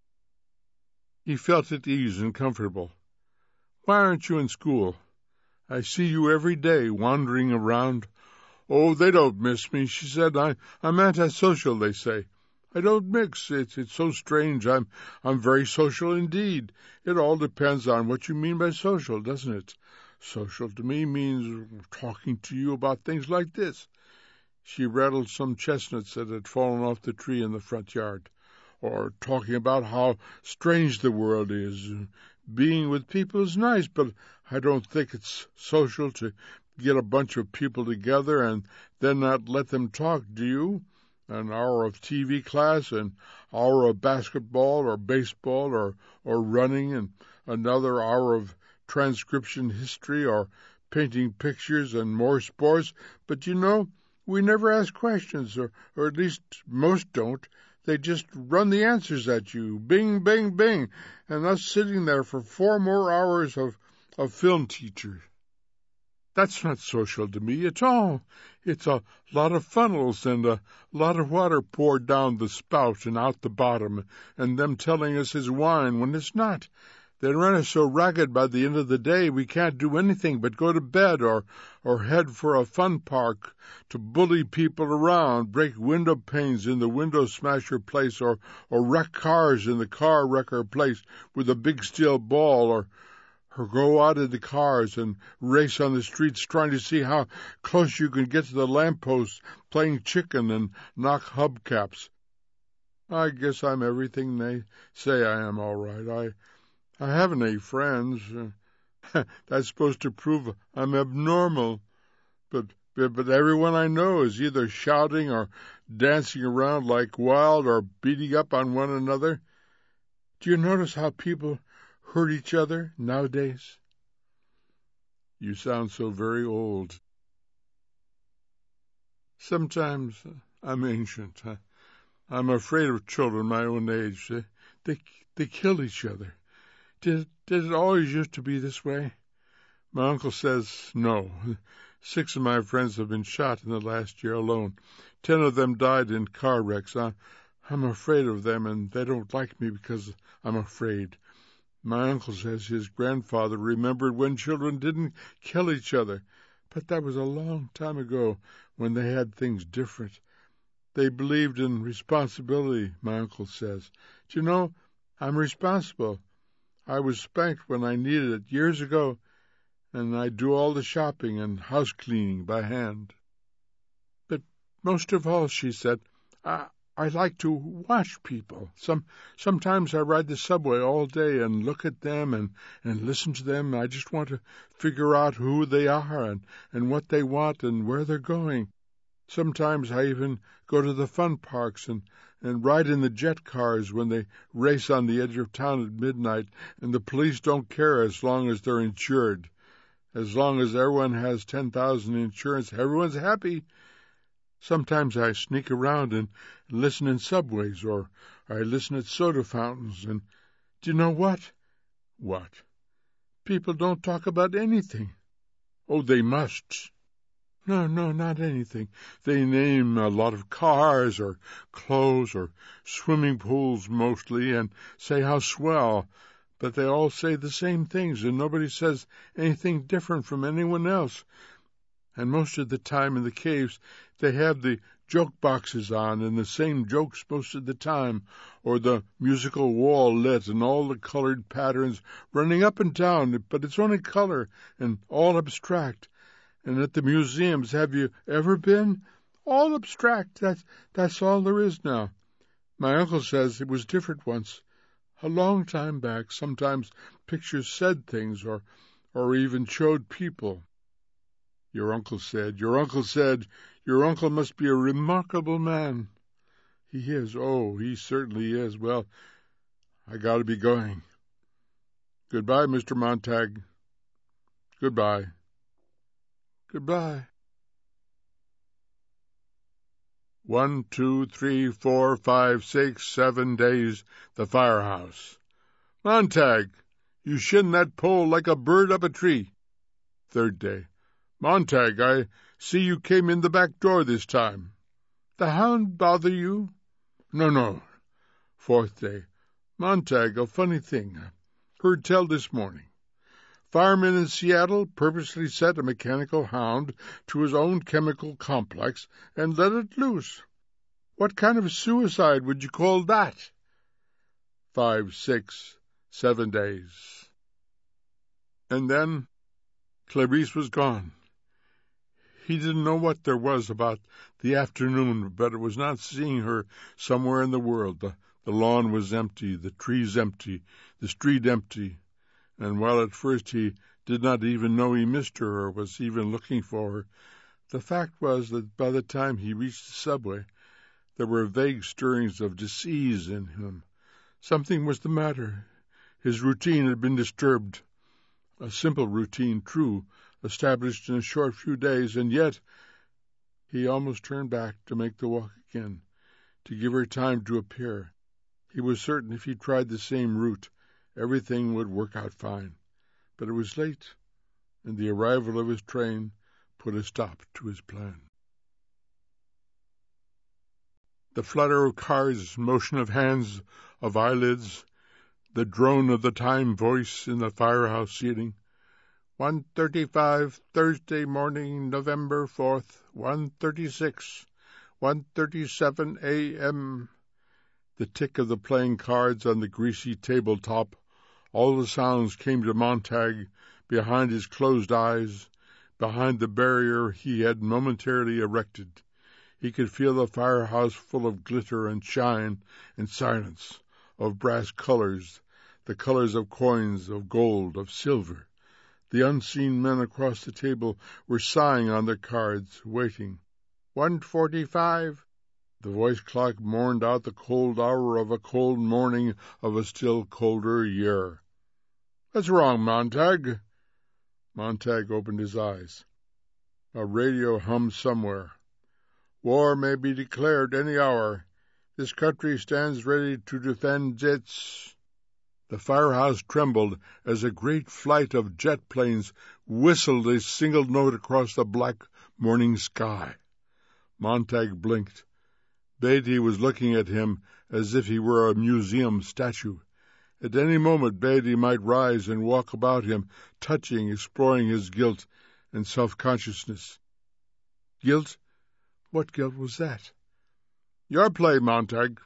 He felt at ease and comfortable. Why aren't you in school? I see you every day wandering around. Oh, they don't miss me, she said. I'm antisocial, they say. I don't mix. It's so strange. I'm very social indeed. It all depends on what you mean by social, doesn't it? Social to me means talking to you about things like this. She rattled some chestnuts that had fallen off the tree in the front yard, or talking about how strange the world is. Being with people is nice, but I don't think it's social to get a bunch of people together and then not let them talk, do you? An hour of TV class, an hour of basketball or baseball or running, and another hour of transcription history or painting pictures and more sports. But you know, we never ask questions, or at least most don't. They just run the answers at you, bing, bing, bing, and us sitting there for 4 more hours of film teacher. That's not social to me at all. It's a lot of funnels and a lot of water poured down the spout and out the bottom, and them telling us it's wine when it's not. They run us so ragged by the end of the day we can't do anything but go to bed or head for a fun park to bully people around, break window panes in the window smasher place or wreck cars in the car wrecker place with a big steel ball or go out in the cars and race on the streets trying to see how close you can get to the lampposts, playing chicken and knock hubcaps. I guess I'm everything they say I am, all right. I haven't any friends. That's supposed to prove I'm abnormal. But everyone I know is either shouting or dancing around like wild or beating up on one another. Do you notice how people hurt each other nowadays? You sound so very old. Sometimes I'm ancient. I'm afraid of children my own age. They kill each other. Did it always used to be this way? My uncle says no. 6 of my friends have been shot in the last year alone. 10 of them died in car wrecks. I'm afraid of them, and they don't like me because I'm afraid. My uncle says his grandfather remembered when children didn't kill each other, but that was a long time ago when they had things different. They believed in responsibility, my uncle says. Do you know, I'm responsible. I was spanked when I needed it years ago, and I do all the shopping and house cleaning by hand. But most of all, she said, I like to watch people. Sometimes I ride the subway all day and look at them and listen to them. I just want to figure out who they are and what they want and where they're going. Sometimes I even go to the fun parks and ride in the jet cars when they race on the edge of town at midnight, and the police don't care as long as they're insured. As long as everyone has 10,000 insurance, everyone's happy. Sometimes I sneak around and listen in subways, or I listen at soda fountains, and do you know what? What? People don't talk about anything. Oh, they must. No, not anything. They name a lot of cars or clothes or swimming pools mostly and say how swell, but they all say the same things and nobody says anything different from anyone else. And most of the time in the caves they have the joke boxes on and the same jokes most of the time, or the musical wall lit and all the colored patterns running up and down, but it's only color and all abstract. And at the museums, have you ever been? All abstract. That's all there is now. My uncle says it was different once. A long time back, sometimes pictures said things or even showed people. Your uncle said, your uncle must be a remarkable man. He is. Oh, he certainly is. Well, I got to be going. Goodbye, Mr. Montag. Goodbye. Goodbye. 1, 2, 3, 4, 5, 6, 7 days, the firehouse. Montag, you shin that pole like a bird up a tree. 3rd day. Montag, I see you came in the back door this time. The hound bother you? No. 4th day. Montag, a funny thing. Heard tell this morning. Fireman in Seattle purposely set a mechanical hound to his own chemical complex and let it loose. What kind of suicide would you call that? 5, 6, 7 days. And then Clarice was gone. He didn't know what there was about the afternoon, but it was not seeing her somewhere in the world. The lawn was empty, the trees empty, the street empty, and while at first he did not even know he missed her or was even looking for her, the fact was that by the time he reached the subway, there were vague stirrings of disease in him. Something was the matter. His routine had been disturbed. A simple routine, true, established in a short few days, and yet he almost turned back to make the walk again, to give her time to appear. He was certain if he tried the same route, everything would work out fine. But it was late, and the arrival of his train put a stop to his plan. The flutter of cars, motion of hands, of eyelids, the drone of the time voice in the firehouse ceiling. 1:35, Thursday morning, November 4th, 1:36, 1:37 a.m. The tick of the playing cards on the greasy tabletop. All the sounds came to Montag behind his closed eyes, behind the barrier he had momentarily erected. He could feel the firehouse full of glitter and shine and silence, of brass colors, the colors of coins, of gold, of silver. The unseen men across the table were sighing on their cards, waiting. 1:45. The voice clock mourned out the cold hour of a cold morning of a still colder year. "What's wrong, Montag?" Montag opened his eyes. A radio hummed somewhere. "War may be declared any hour. This country stands ready to defend its—" The firehouse trembled as a great flight of jet planes whistled a single note across the black morning sky. Montag blinked. Beatty was looking at him as if he were a museum statue. At any moment Beatty might rise and walk about him, touching, exploring his guilt and self-consciousness. Guilt? What guilt was that? "Your play, Montag."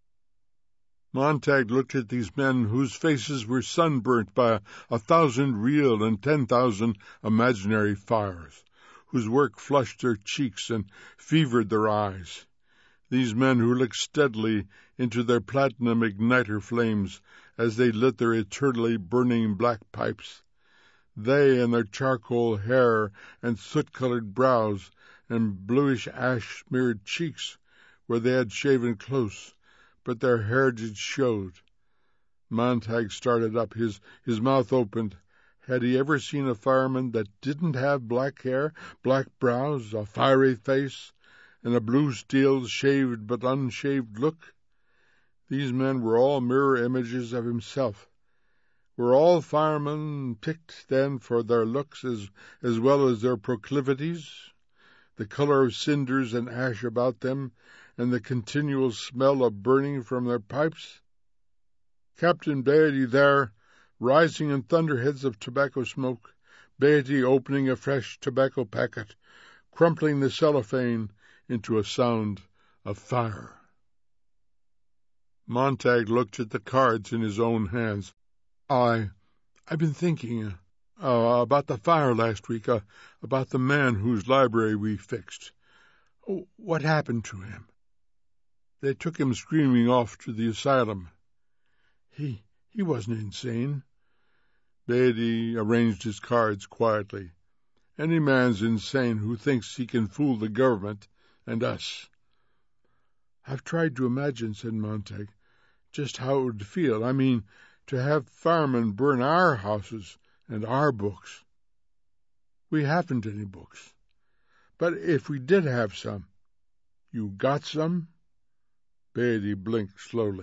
Montag looked at these men whose faces were sunburnt by 1,000 real and 10,000 imaginary fires, whose work flushed their cheeks and fevered their eyes. These men who looked steadily into their platinum igniter flames as they lit their eternally burning black pipes. They and their charcoal hair and soot-colored brows and bluish ash-smeared cheeks, where they had shaven close, but their heritage showed. Montag started up, his mouth opened. Had he ever seen a fireman that didn't have black hair, black brows, a fiery face, and a blue steel shaved but unshaved look? These men were all mirror images of himself. Were all firemen picked, then, for their looks as well as their proclivities, the color of cinders and ash about them, and the continual smell of burning from their pipes? Captain Beatty there, rising in thunderheads of tobacco smoke, Beatty opening a fresh tobacco packet, crumpling the cellophane into a sound of fire. Montag looked at the cards in his own hands. I've been thinking about the fire last week, about the man whose library we fixed. What happened to him? They took him screaming off to the asylum. He wasn't insane. Beatty arranged his cards quietly. Any man's insane who thinks he can fool the government and us. I've tried to imagine, said Montag, just how it would feel. I mean, to have firemen burn our houses and our books. We haven't any books. But if we did have some, you got some? Beatty blinked slowly.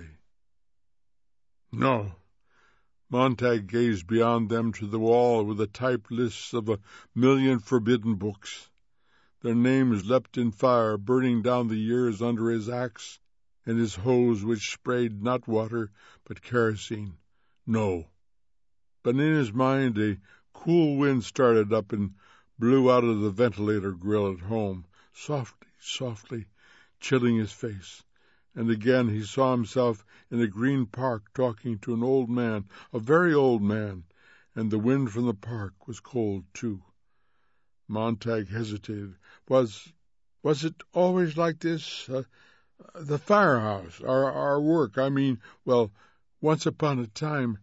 No. Montag gazed beyond them to the wall with the typed lists of 1,000,000 forbidden books. Their names leapt in fire, burning down the years under his axe and his hose which sprayed not water but kerosene. No. But in his mind a cool wind started up and blew out of the ventilator grill at home, softly, softly, chilling his face. And again he saw himself in a green park talking to an old man, a very old man, and the wind from the park was cold too. Montag hesitated. Was it always like this? The firehouse, our work, I mean, well, once upon a time,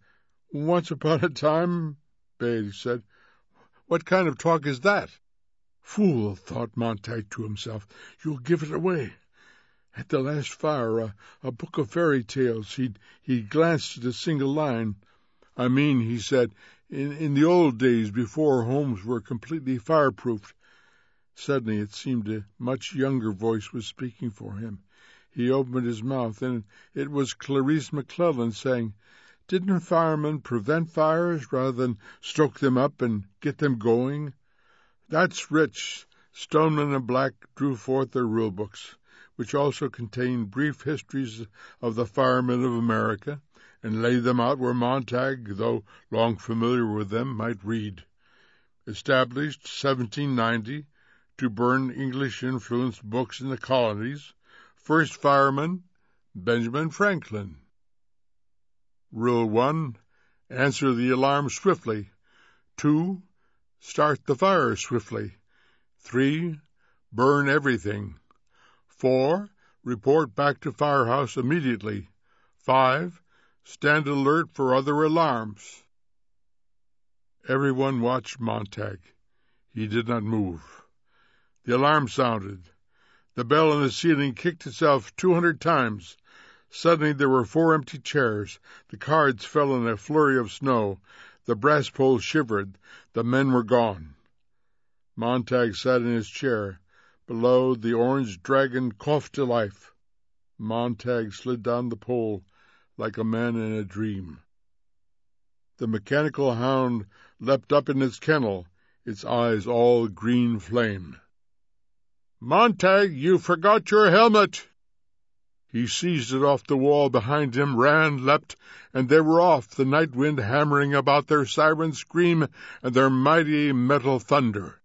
Beatty said. What kind of talk is that? Fool, thought Montag to himself, you'll give it away. At the last fire, a book of fairy tales, he glanced at a single line. I mean, he said, in the old days before homes were completely fireproofed. Suddenly it seemed a much younger voice was speaking for him. He opened his mouth, and it was Clarice McClellan saying, Didn't firemen prevent fires rather than stoke them up and get them going? That's rich. Stoneman and Black drew forth their rule books, which also contained brief histories of the firemen of America, and laid them out where Montag, though long familiar with them, might read. Established 1790 to burn English-influenced books in the colonies. First fireman, Benjamin Franklin. Rule 1. Answer the alarm swiftly. 2. Start the fire swiftly. 3. Burn everything. 4. Report back to firehouse immediately. 5. Stand alert for other alarms. Everyone watched Montag. He did not move. The alarm sounded. The bell in the ceiling kicked itself 200 times. Suddenly there were 4 empty chairs. The cards fell in a flurry of snow. The brass pole shivered. The men were gone. Montag sat in his chair. Below, the orange dragon coughed to life. Montag slid down the pole like a man in a dream. The mechanical hound leapt up in its kennel, its eyes all green flame. "Montag, you forgot your helmet!" He seized it off the wall behind him, ran, leapt, and they were off, the night wind hammering about their siren scream and their mighty metal thunder.